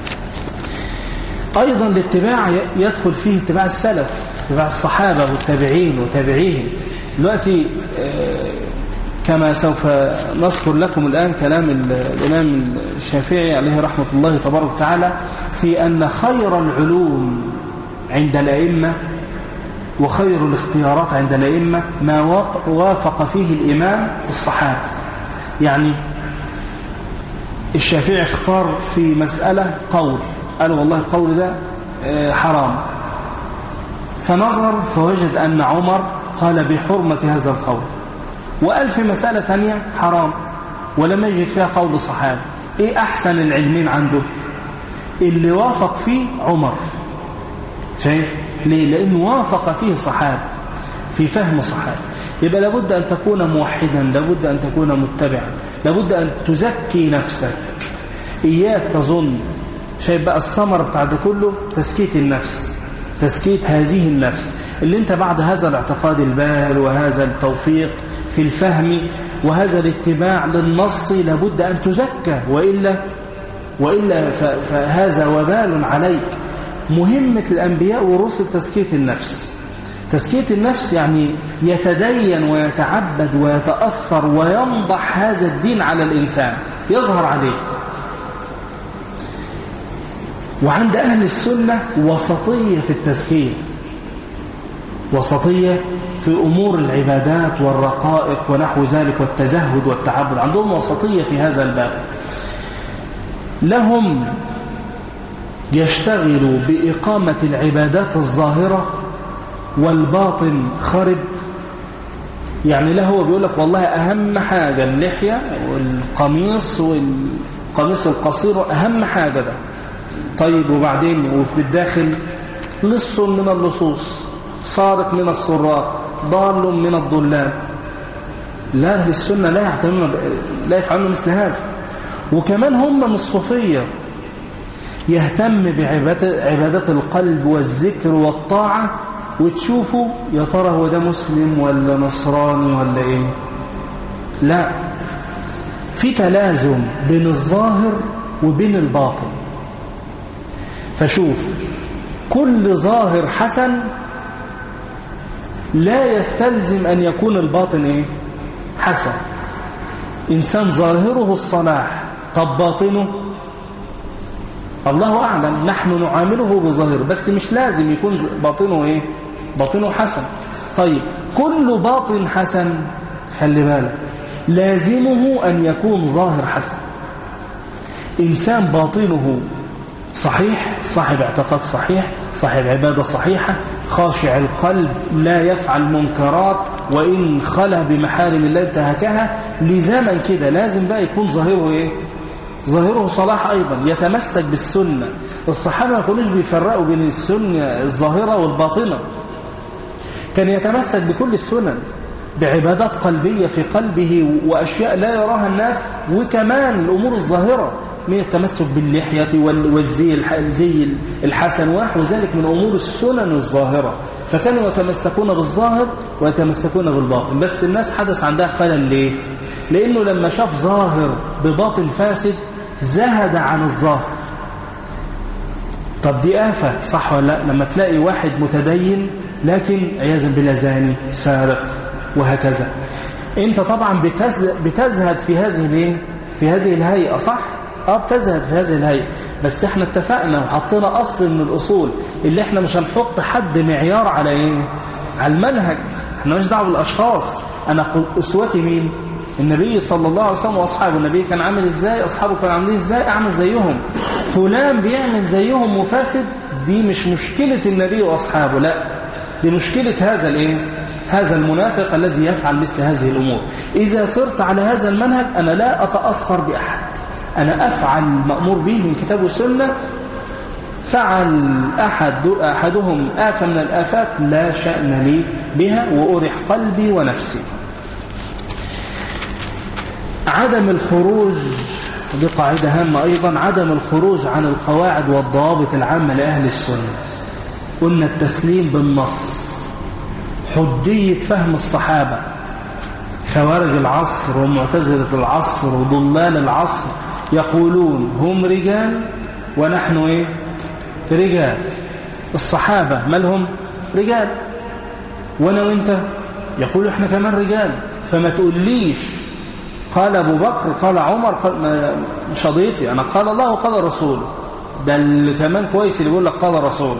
أيضا الاتباع يدخل فيه اتباع السلف، اتباع الصحابة والتابعين وتابعيهم. دلوقتي كما سوف نذكر لكم الآن كلام الإمام الشافعي عليه رحمة الله تبارك وتعالى في أن خير العلوم عند الأئمة وخير الاختيارات عند الأئمة ما وافق فيه الإمام الصحابة. يعني الشافعي اختار في مسألة قول، قال والله القول ده حرام، فنظر فوجد أن عمر قال بحرمة هذا القول، وقال في مسألة تانية حرام ولم يجد فيها قول صحابي. ايه احسن العلمين عنده؟ اللي وافق فيه عمر. شايف ليه؟ لانه وافق فيه صحابي، في فهم صحابي. يبقى لابد ان تكون موحدا، لابد ان تكون متبعا، لابد ان تزكي نفسك. اياك تظن، شايف بقى الثمر بتاع ده كله؟ تزكية النفس، تزكية هذه النفس اللي انت بعد هذا الاعتقاد الباهر وهذا التوفيق في الفهم وهذا الاتباع للنص لابد أن تزكى، وإلا فهذا وبال عليك. مهمة الأنبياء والرسل تزكية النفس. تزكية النفس يعني يتدين ويتعبد ويتأثر وينضح هذا الدين على الإنسان، يظهر عليه. وعند أهل السنة وسطية في التزكية، وسطية في أمور العبادات والرقائق ونحو ذلك والتزهد والتعبد، عندهم وسطية في هذا الباب. لهم يشتغلوا بإقامة العبادات الظاهرة والباطن خرب. يعني له هو بيقول لك والله أهم حاجة اللحية والقميص القصير، أهم حاجة ده. طيب وبعدين وفي الداخل لص من اللصوص، سارق من السراق، ضال من الضلال. لا، أهل السنة لا يفعلون مثل هذا. وكمان هم من الصوفية يهتم بعبادات القلب والذكر والطاعة، وتشوفوا يا ترى هو ده مسلم ولا نصراني ولا ايه. لا، في تلازم بين الظاهر وبين الباطن. فشوف، كل ظاهر حسن لا يستلزم أن يكون الباطن إيه؟ حسن. إنسان ظاهره الصلاح، طب باطنه الله أعلم، نحن نعامله بظاهر، بس مش لازم يكون باطنه إيه؟ باطنه حسن. طيب كل باطن حسن، خلي بالك، لازمه أن يكون ظاهر حسن. إنسان باطنه صحيح، صاحب اعتقاد صحيح، صاحب عبادة صحيحة، خاشع القلب، لا يفعل منكرات، وإن خلى بمحارم الله انتهكها، لزمن كده لازم بقى يكون ظاهره إيه؟ ظاهره صلاح أيضا، يتمسك بالسنة. الصحابة ما كانوش بيفرقوا بين السنة الظاهرة والباطنة، كان يتمسك بكل السنن، بعبادات قلبية في قلبه وأشياء لا يراها الناس، وكمان الأمور الظاهرة من التمسك باللحية والزي الحسن ونحو ذلك من أمور السنن الظاهرة. فكانوا يتمسكون بالظاهر ويتمسكون بالباطن. بس الناس حدث عندها خلل. ليه؟ لأنه لما شاف ظاهر بباطن فاسد زهد عن الظاهر. طب دي آفة، صح ولا لا؟ لما تلاقي واحد متدين لكن عياذا بالله زاني، سارق، وهكذا، انت طبعا بتزهد في هذه الهيئة، صح؟ بتزهد في هذه الهيئة. بس احنا اتفقنا وحطينا أصل من الأصول اللي احنا مش هنحط حد معيار على ايه؟ على المنهج. احنا مش دعوة بالأشخاص. أنا أسوتي مين؟ النبي صلى الله عليه وسلم وأصحابه. النبي كان عامل ازاي؟ أصحابه كانوا عاملين ازاي؟ أعمل زيهم. فلان بيعمل زيهم وفاسد، دي مش مشكلة النبي وأصحابه، لا، دي مشكلة هذا المنافق الذي يفعل مثل هذه الأمور. إذا صرت على هذا المنهج أنا لا أتأثر بأحد، أنا أفعل مأمور به من كتاب والسنة. فعل أحدهم آفة من الآفات لا شأن لي بها، وأرح قلبي ونفسي. عدم الخروج، دي قاعدة هامة أيضا، عدم الخروج عن القواعد والضوابط العامة لأهل السنة. قلنا التسليم بالنص، حجية فهم الصحابة، خوارج العصر ومعتزلة العصر وضلال العصر يقولون هم رجال ونحن ايه؟ رجال. الصحابة مالهم؟ رجال. وانا وانت يقول احنا كمان رجال. فما تقوليش قال ابو بكر قال عمر قال، مش قضيتي انا، قال الله وقال رسول. ده اللي كمان كويس اللي يقول لك قال رسول.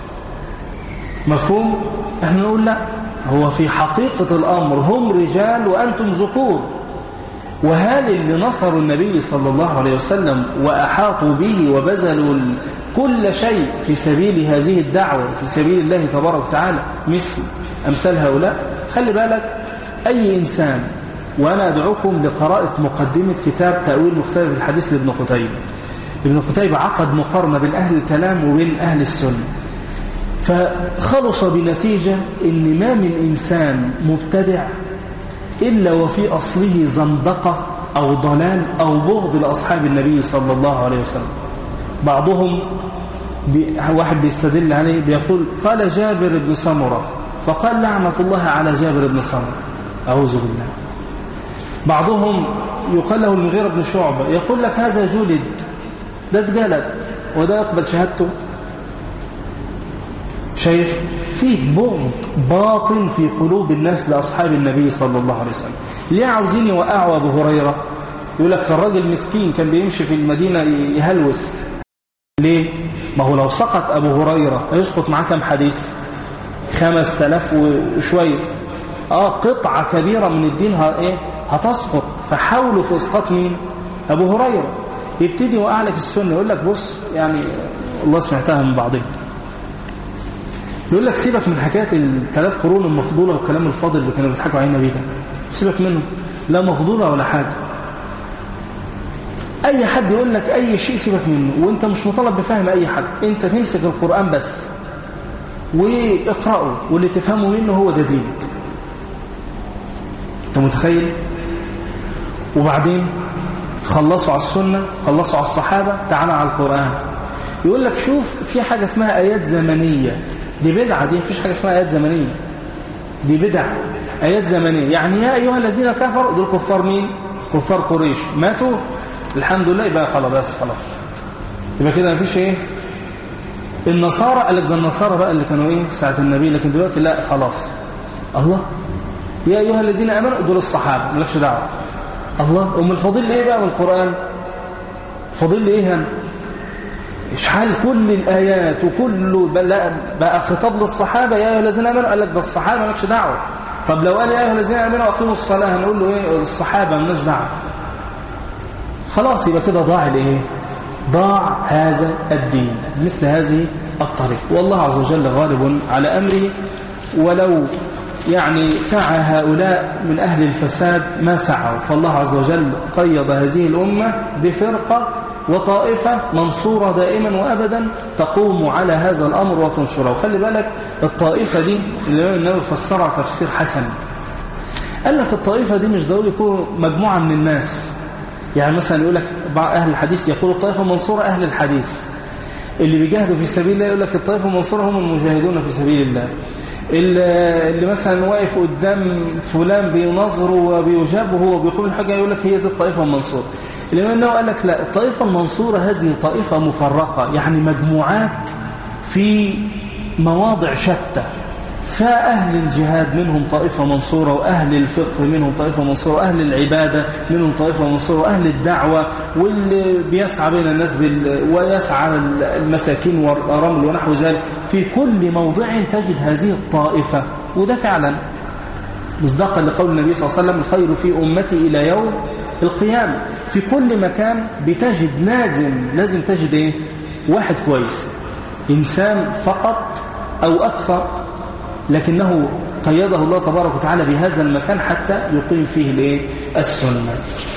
مفهوم؟ احنا نقول لا، هو في حقيقة الامر هم رجال وانتم ذكور. وهل اللي نصروا النبي صلى الله عليه وسلم وأحاطوا به وبذلوا كل شيء في سبيل هذه الدعوة في سبيل الله تبارك وتعالى مثل أمثال هؤلاء؟ خلي بالك أي إنسان، وأنا أدعوكم لقراءة مقدمة كتاب تأويل مختلف الحديث لابن قتيبة. ابن قتيبة عقد مقارنة بين أهل الكلام وبين أهل السنة، فخلص بنتيجة إن ما من إنسان مبتدع إلا وفي أصله زندقة أو ضلال أو بغض لأصحاب النبي صلى الله عليه وسلم. بعضهم واحد بيستدل عليه بيقول قال جابر بن سمرة فقال لعنة الله على جابر بن سمرة، أعوذ بالله. بعضهم يقال له المغيرة بن شعبة يقول لك هذا جلد، ده اتجلد وده يقبل شهادته. شايف فيه بغض باطن في قلوب الناس لأصحاب النبي صلى الله عليه وسلم. ليه عاوزين يوقعوا أبو هريرة؟ يقول لك الراجل مسكين كان بيمشي في المدينة يهلوس. ليه؟ ما هو لو سقط أبو هريرة هيسقط معاه كم حديث؟ 5000 وشوية. قطعة كبيرة من الدين هتسقط. فحاولوا في إسقاط مين؟ أبو هريرة. يبتدي يوقع لك السنة، يقول لك بص يعني الله سمعتها من بعضهم، يقول لك سيبك من حكاية الثلاث قرون المفضولة والكلام الفاضل اللي كانوا بيضحكوا علينا بيه ده، سيبك منه، لا مفضولة ولا حاجة. أي حد يقول لك أي شيء سيبك منه، وأنت مش مطالب بفهم أي حد، أنت تمسك القرآن بس واقرأه، واللي تفهمه منه هو ده دينك. أنت متخيل؟ وبعدين خلصوا على السنة، خلصوا على الصحابة، تعالى على القرآن. يقول لك شوف في حاجة اسمها آيات زمنية، دي بدعة، دي مفيش حاجة اسمها آيات زمنية، دي بدعة. آيات زمنية يعني يا أيها الذين كفروا، دول كفار مين؟ كفار قريش، ماتوا الحمد لله، يبقى خلاص بس خلاص، يبقى كده مفيش النصارى قال لك ده النصارى بقى اللي كانوا ساعة النبي، لكن دلوقتي لا خلاص. الله يا أيها الذين آمنوا، دول الصحابة مالكش دعوة. الله الفضيل ايه بقى من القرآن؟ فضيل ايه هنا؟ اشحال كل الآيات وكله بقى خطاب للصحابة يا أيها الذين آمنوا، قال لك ده الصحابة مالكش دعوة. طب لو قال يا أيها الذين آمنوا أقيموا الصلاة، هنقول له الصحابة مالناش دعوة. خلاص يبقى كده ضاع ضاع هذا الدين مثل هذه الطريق. والله عز وجل غالب على أمره، ولو سعى هؤلاء من أهل الفساد ما سعوا، فالله عز وجل قيض هذه الأمة بفرقة وطائفة منصورة دائما وأبدا تقوم على هذا الأمر وتنشره. وخلي بالك الطائفة دي اللي النبي فسرها تفسير حسن، قال لك الطائفة دي مش ضروري يكون مجموعة من الناس. يعني مثلا يقول لك بعض أهل الحديث يقول الطائفة المنصورة أهل الحديث، اللي بيجاهدوا في سبيل الله يقول لك الطائفة المنصورة هم المجاهدون في سبيل الله، اللي مثلا واقف قدام فلان بينظره وبيجابه وبيقوم الحاجة يقول لك هي دي الطائفة المنصورة. الإمام النووي قال لك لا، الطائفة المنصورة هذه طائفة مفرقة، يعني مجموعات في مواضع شتى، فأهل الجهاد منهم طائفة منصورة، وأهل الفقه منهم طائفة منصورة، وأهل العبادة منهم طائفة منصورة، وأهل الدعوة واللي بيسعى بين الناس ويسعى المساكين والأرامل ونحو ذلك. في كل موضع تجد هذه الطائفة، وده فعلا مصداقا لقول النبي صلى الله عليه وسلم الخير في أمتي إلى يوم القيامة. في كل مكان بتجد لازم تجد واحد كويس، إنسان فقط أو أكثر، لكنه قيده الله تبارك وتعالى بهذا المكان حتى يقيم فيه السنة.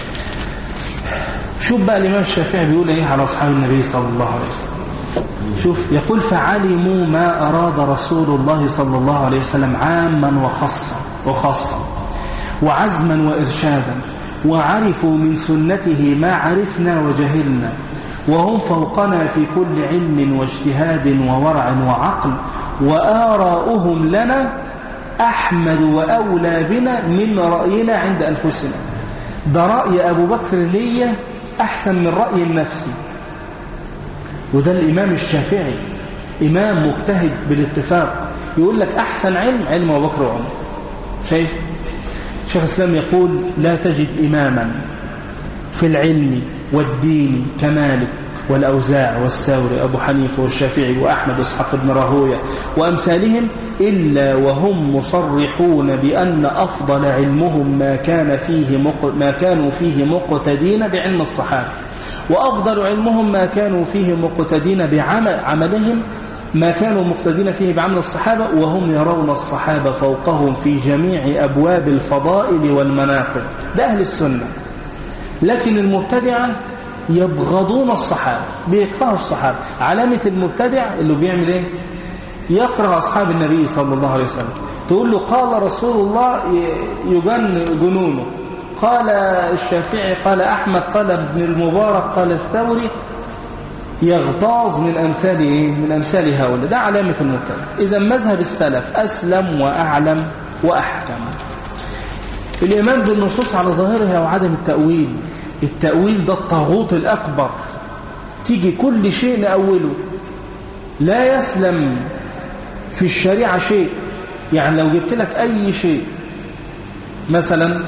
شوف بقى الإمام الشافعي بيقول على أصحاب النبي صلى الله عليه وسلم. شوف يقول فعلموا ما أراد رسول الله صلى الله عليه وسلم عاما وخاصا وعزما وإرشادا، وعرفوا من سنته ما عرفنا وجهلنا، وهم فوقنا في كل علم واجتهاد وورع وعقل، وآراؤهم لنا أحمد وأولى بنا من رأينا عند أنفسنا. ده رأي أبو بكر لي أحسن من رأي النفسي. وده الإمام الشافعي إمام مجتهد بالاتفاق، يقول لك أحسن علم أبو بكر وعمر. شايف شيخ الإسلام يقول لا تجد إماما في العلم والدين كمالك والأوزاع والثوري أبو حنيفة والشافعي وأحمد وإسحاق بن راهويه وأمثالهم إلا وهم مصرحون بأن أفضل علمهم ما كانوا فيه مقتدين بعلم الصحابة، وأفضل علمهم ما كانوا فيه مقتدين بعملهم ما كانوا مقتدين فيه بعمل الصحابة، وهم يرون الصحابة فوقهم في جميع أبواب الفضائل والمناقب. ده أهل السنة. لكن المبتدعة يبغضون الصحابة، بيكرهوا الصحابة. علامة المبتدع اللي بيعمل ايه؟ يكره أصحاب النبي صلى الله عليه وسلم. تقول له قال رسول الله يجن جنونه، قال الشافعي، قال أحمد، قال ابن المبارك، قال الثوري، يغتاظ من أمثال هؤلاء. ده علامة المبتدع. إذا مذهب السلف أسلم وأعلم وأحكم. الإيمان بالنصوص على ظاهرها وعدم التأويل. التأويل ده الطاغوت الأكبر، تيجي كل شيء نأوله. لا يسلم في الشريعة شيء. يعني لو جبت لك أي شيء، مثلا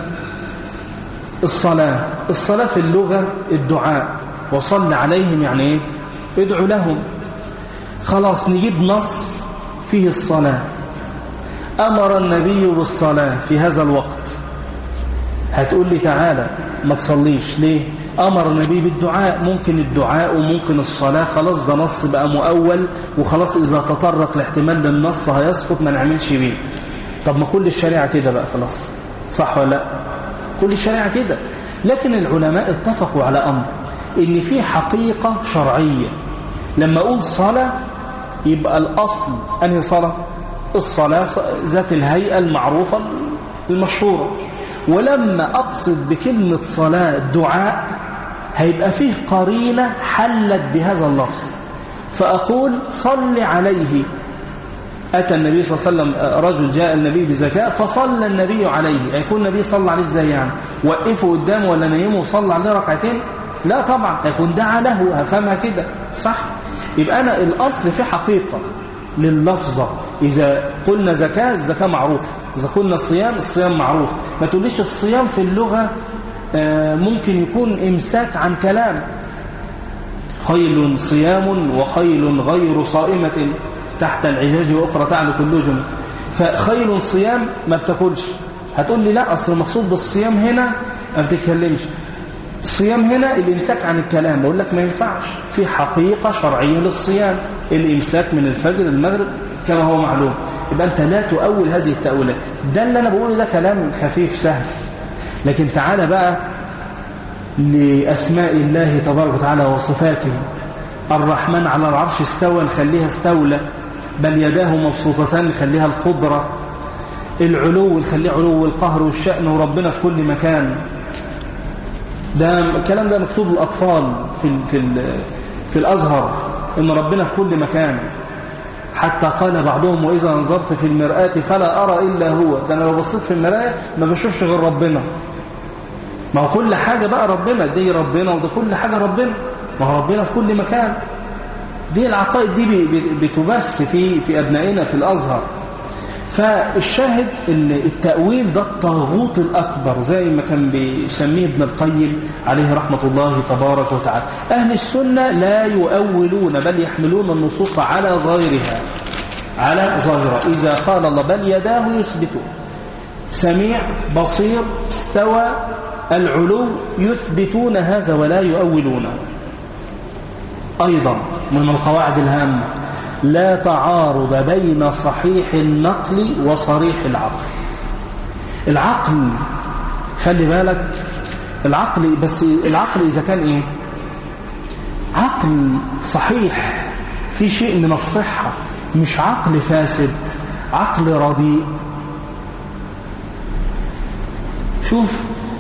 الصلاة في اللغة الدعاء، وصل عليهم يعني ايه؟ ادعوا لهم. خلاص نجيب نص فيه الصلاة، أمر النبي بالصلاة في هذا الوقت، هتقول لي تعالى ما تصليش ليه؟ أمر النبي بالدعاء. ممكن الدعاء وممكن الصلاة، خلاص ده نص بقى مؤول، وخلاص إذا تطرق لاحتمال للنص هيسقط ما نعملش بيه. طب ما كل الشريعة كده بقى خلاص، صح ولا لا؟ كل الشريعة كده. لكن العلماء اتفقوا على أمر، إن في حقيقة شرعية. لما أقول صلاة يبقى الأصل أنهي صلاة؟ الصلاة ذات الهيئة المعروفة المشهورة. ولما أقصد بكلمة صلاة دعاء هيبقى فيه قرينة حلت بهذا اللفظ، فأقول صل عليه. أتى النبي صلى الله عليه وسلم، رجل جاء النبي بزكاة فصلى النبي عليه. يكون النبي صلى عليه ازاي يعني؟ وقفه قدامه ولا نيمه وصلى عليه ركعتين؟ لا طبعا، يكون دعا له. هفهمها كده صح؟ يبقى أنا الأصل في حقيقة لللفظة. إذا قلنا زكاة، الزكاة معروف. إذا قلنا الصيام، الصيام معروف. ما تقوليش الصيام في اللغة ممكن يكون إمساك عن كلام. خيل صيام وخيل غير صائمة تحت العجاج وأخرى تعلو كل جمع. فخيل صيام ما بتاكلش. هتقول لي لا، أصل المقصود بالصيام هنا ما بتتكلمش. الصيام هنا الإمساك عن الكلام. بقول لك ما ينفعش، في حقيقة شرعية للصيام، الإمساك من الفجر المغرب كما هو معلوم. يبقى أنت لا تؤول هذه التأويلات. ده اللي أنا بقوله ده كلام خفيف سهل. لكن تعالى بقى لأسماء الله تبارك وتعالى وصفاته. الرحمن على العرش استوى، نخليها استولى. بل يداه مبسوطتان، نخليها القدرة. العلو نخليه علو القهر والشأن، وربنا في كل مكان. ده الكلام ده مكتوب للأطفال في الأزهر، إن ربنا في كل مكان. حتى قال بعضهم وإذا نظرت في المرآة فلا أرى إلا هو. ده أنا لو بصيت في المرآة ما بشوفش غير ربنا. ما هو كل حاجة بقى ربنا، دي ربنا وده كل حاجة ربنا. ما هو ربنا في كل مكان. دي العقائد دي بتبث في أبنائنا في الأزهر. فالشاهد ان التأويل ده الطاغوت الأكبر، زي ما كان بيسميه ابن القيم عليه رحمة الله تبارك وتعالى. أهل السنة لا يؤولون، بل يحملون النصوص على ظاهرها، على ظاهرها. إذا قال الله بل يداه يثبته، سميع بصير استوى العلو، يثبتون هذا ولا يؤولونه. أيضا من القواعد الهامة لا تعارض بين صحيح النقل وصريح العقل. العقل خلي بالك، العقل بس العقل إذا كان إيه؟ عقل صحيح في شيء من الصحة، مش عقل فاسد، عقل رديء. شوف،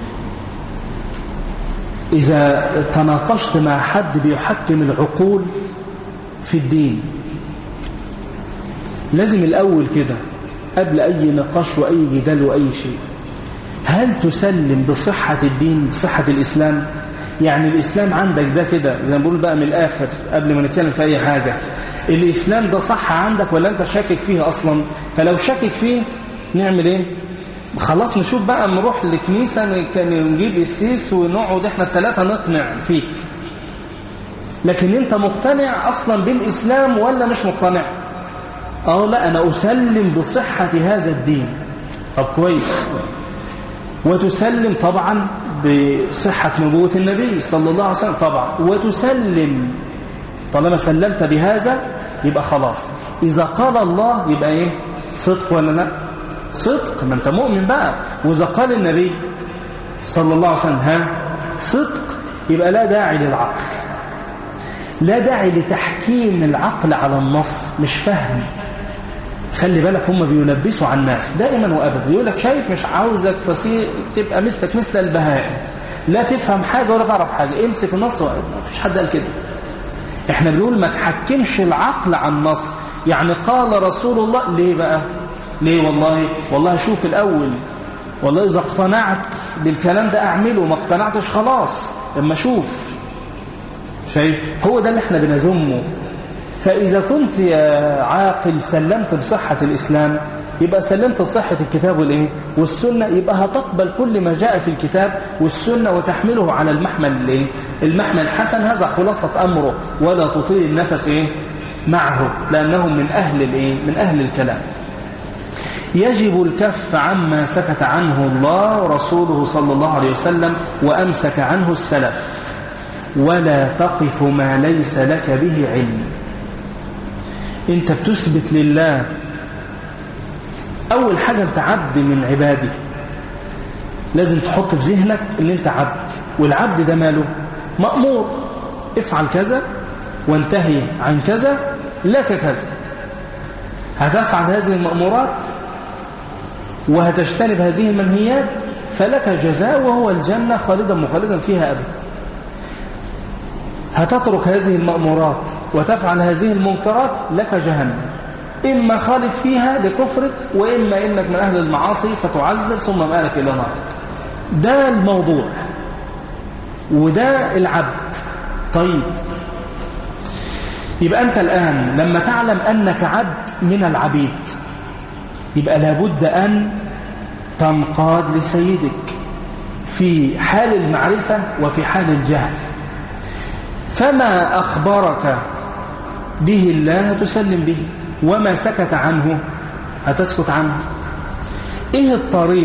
إذا تناقشت مع حد بيحكم العقول في الدين، لازم الأول كده قبل أي نقاش وأي جدال وأي شيء، هل تسلم بصحة الدين، بصحة الإسلام؟ يعني الإسلام عندك ده كده زي ما بقول بقى من الآخر قبل ما نتكلم في أي حاجة، الإسلام ده صح عندك ولا أنت شاكك فيه أصلا؟ فلو شاكك فيه نعمل إيه؟ خلاص نشوف بقى، نروح لكنيسة نجيب السيس ونقعد إحنا الثلاثة نقنع فيك. لكن انت مقتنع اصلا بالاسلام ولا مش مقتنع؟ لا انا اسلم بصحة هذا الدين. طب كويس. وتسلم طبعا بصحة نبوة النبي صلى الله عليه وسلم طبعا، وتسلم طالما سلمت بهذا يبقى خلاص. إذا قال الله يبقى إيه؟ صدق ولا لا؟ صدق، ما أنت مؤمن بقى. وإذا قال النبي صلى الله عليه وسلم صدق، يبقى لا داعي للعقل، لا داعي لتحكيم العقل على النص، مش فهم. خلي بالك هم بيلبسوا على الناس دائما وابدا، يقول لك شايف مش عاوزك تبقى مثلك مثل البهائم، لا تفهم حاجه ولا تعرف حاجه، امسك النص. مفيش حد قال كده. احنا بنقول ما تحكمش العقل على النص. يعني قال رسول الله، ليه بقى؟ ليه؟ والله شوف الاول، والله اذا اقتنعت بالكلام ده اعمله، ما اقتنعتش خلاص اما اشوف. شايف؟ هو ده اللي احنا بنذمه. فإذا كنت يا عاقل سلمت بصحة الإسلام، يبقى سلمت بصحة الكتاب والإيه؟ والسنة، يبقى هتقبل كل ما جاء في الكتاب والسنة وتحمله على المحمل الإيه؟ المحمل الحسن. هذا خلاصة أمره، ولا تطيل النفس إيه؟ معه، لأنهم من أهل الإيه؟ من أهل الكلام. يجب الكف عما سكت عنه الله ورسوله صلى الله عليه وسلم وأمسك عنه السلف، ولا تقف ما ليس لك به علم. انت بتثبت لله اول حاجة انت عبد من عباده، لازم تحط في ذهنك ان انت عبد، والعبد ده ماله؟ مأمور، افعل كذا وانتهي عن كذا، لك كذا. هتفعل هذه المأمورات وهتجتنب هذه المنهيات، فلك جزاء وهو الجنة خالدا مخلدا فيها أبدا. هتترك هذه المأمورات وتفعل هذه المنكرات، لك جهنم، إما خالد فيها لكفرك، وإما إنك من أهل المعاصي فتعذب ثم مآلك إلى نار. ده الموضوع وده العبد. طيب، يبقى أنت الآن لما تعلم أنك عبد من العبيد، يبقى لابد أن تنقاد لسيدك في حال المعرفة وفي حال الجهل. فما أخبرك به الله هتسلم به، وما سكت عنه هتسكت عنه. إيه الطريق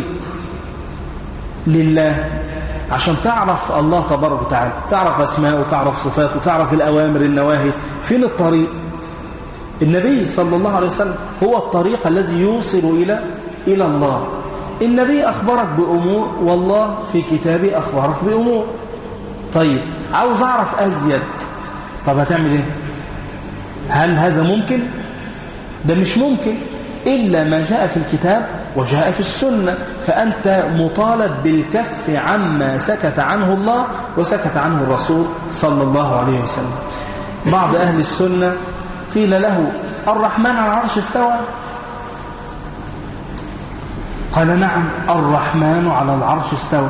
لله عشان تعرف الله تبارك وتعالى، تعرف أسماءه وتعرف صفاته وتعرف الأوامر النواهي؟ فين الطريق؟ النبي صلى الله عليه وسلم هو الطريق الذي يوصل إلى الله. النبي أخبرك بأمور، والله في كتابه أخبرك بأمور. طيب، عاوز أعرف أزيد، طب هتعمل إيه؟ هل هذا ممكن؟ ده مش ممكن إلا ما جاء في الكتاب وجاء في السنة. فأنت مطالب بالكف عما سكت عنه الله وسكت عنه الرسول صلى الله عليه وسلم. بعض أهل السنة قيل له: الرحمن على العرش استوى؟ قال: نعم، الرحمن على العرش استوى.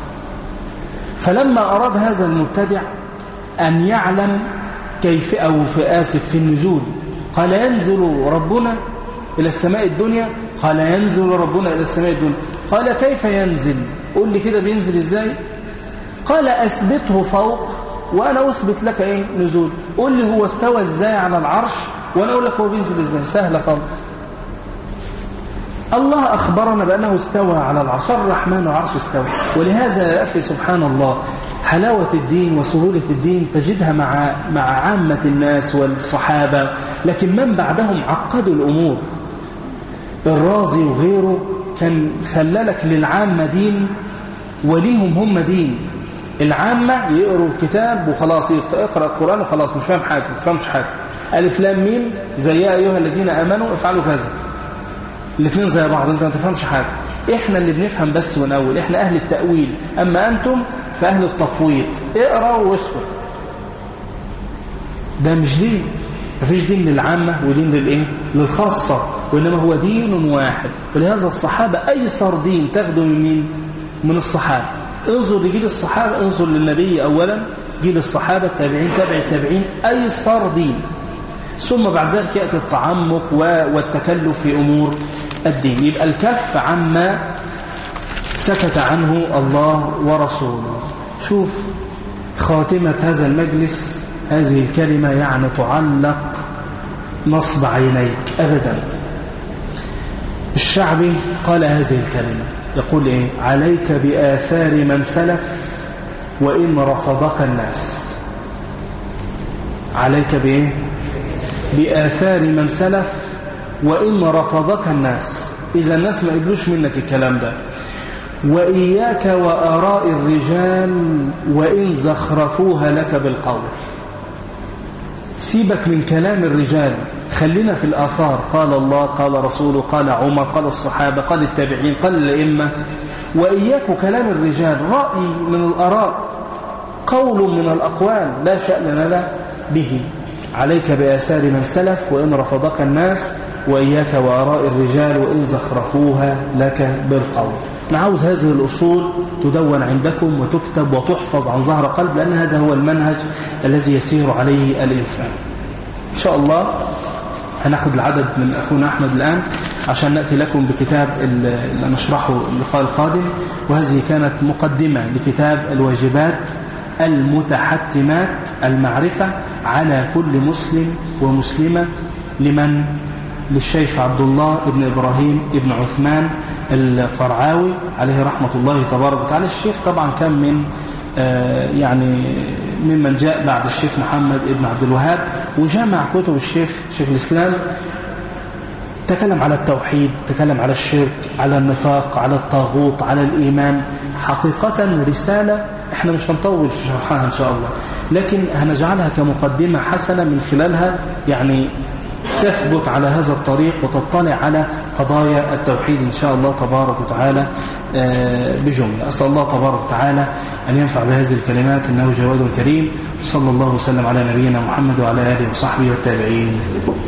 فلما أراد هذا المبتدع أن يعلم كيف، أو في النزول، قال: ينزل ربنا إلى السماء الدنيا؟ قال: ينزل ربنا إلى السماء الدنيا. قال: كيف ينزل؟ قل لي كده بينزل إزاي؟ قال: أثبته فوق وأنا أثبت لك إيه؟ نزول. قل لي هو استوى إزاي على العرش وأنا أقول لك هو بينزل إزاي. سهلة خالص. الله أخبرنا بأنه استوى على العرش، الرحمن على العرش استوى. ولهذا يا أخي سبحان الله، حلاوة الدين وسهولة الدين تجدها مع عامة الناس والصحابة، لكن من بعدهم عقدوا الأمور. الرازي وغيره كان خلالك للعامة دين وليهم هم دين. العامة يقروا الكتاب وخلاص، يقرأ القرآن وخلاص، مش فاهم حاجة، مش فاهمش حاجة. ألف لام ميم زي يا أيها الذين آمنوا افعلوا كذا، الاثنين زي بعض، انت ما تفهمش حاجة. احنا اللي بنفهم بس ونقول، احنا أهل التأويل، أما أنتم فأهل التفويض، اقرأ واسكت. ده مش دين، مفيش دين للعامة ودين للإيه؟ للخاصة، وإنما هو دين واحد. ولهذا الصحابة أيسر دين تاخده من مين؟ من الصحابة. انظر لجيل الصحابة، انظر للنبي أولا، جيل الصحابة، التابعين، تابع التابعين، أيسر دين. ثم بعد ذلك يأتي التعمق والتكلف في أمور الدين. يبقى الكف عما سكت عنه الله ورسوله. شوف خاتمة هذا المجلس هذه الكلمة يعني تعلق نصب عينيك أبدا. الشعبي قال هذه الكلمة، يقول إيه؟ عليك بآثار من سلف وإن رفضك الناس. عليك بإيه؟ بآثار من سلف وإن رفضك الناس. إذا الناس ما قبلوش منك الكلام ده. وإياك وآراء الرجال وإن زخرفوها لك بالقول. سيبك من كلام الرجال، خلينا في الآثار. قال الله، قال رسوله، قال عمر، قال الصحابة، قال التابعين، قال الأئمة. وإياك كلام الرجال، رأي من الآراء، قول من الأقوال، لا شأن لنا به. عليك بآثار من سلف وإن رفضك الناس، وإياك وآراء الرجال وإن زخرفوها لك بالقول. نعوز هذه الأصول تدون عندكم وتكتب وتحفظ عن ظهر قلب، لأن هذا هو المنهج الذي يسير عليه الإنسان. إن شاء الله هناخد العدد من أخونا أحمد الآن عشان نأتي لكم بكتاب اللي نشرحه اللقاء القادم. وهذه كانت مقدمة لكتاب الواجبات المتحتمات المعرفة على كل مسلم ومسلمة لمن؟ للشيخ عبد الله بن إبراهيم بن عثمان القرعاوي عليه رحمة الله تبارك وتعالى. الشيخ طبعا كان من يعني ممن جاء بعد الشيخ محمد بن عبد الوهاب، وجمع كتب الشيخ شيخ الإسلام، تكلم على التوحيد، تكلم على الشرك، على النفاق، على الطاغوت، على الإيمان. حقيقة رسالة احنا مش هنطول في شرحها إن شاء الله، لكن هنجعلها كمقدمة حسنة من خلالها يعني تثبت على هذا الطريق وتطلع على قضايا التوحيد إن شاء الله تبارك وتعالى بجملة. أسأل الله تبارك وتعالى أن ينفع بهذه الكلمات إنه جواد كريم. صلى الله وسلم على نبينا محمد وعلى آله وصحبه والتابعين.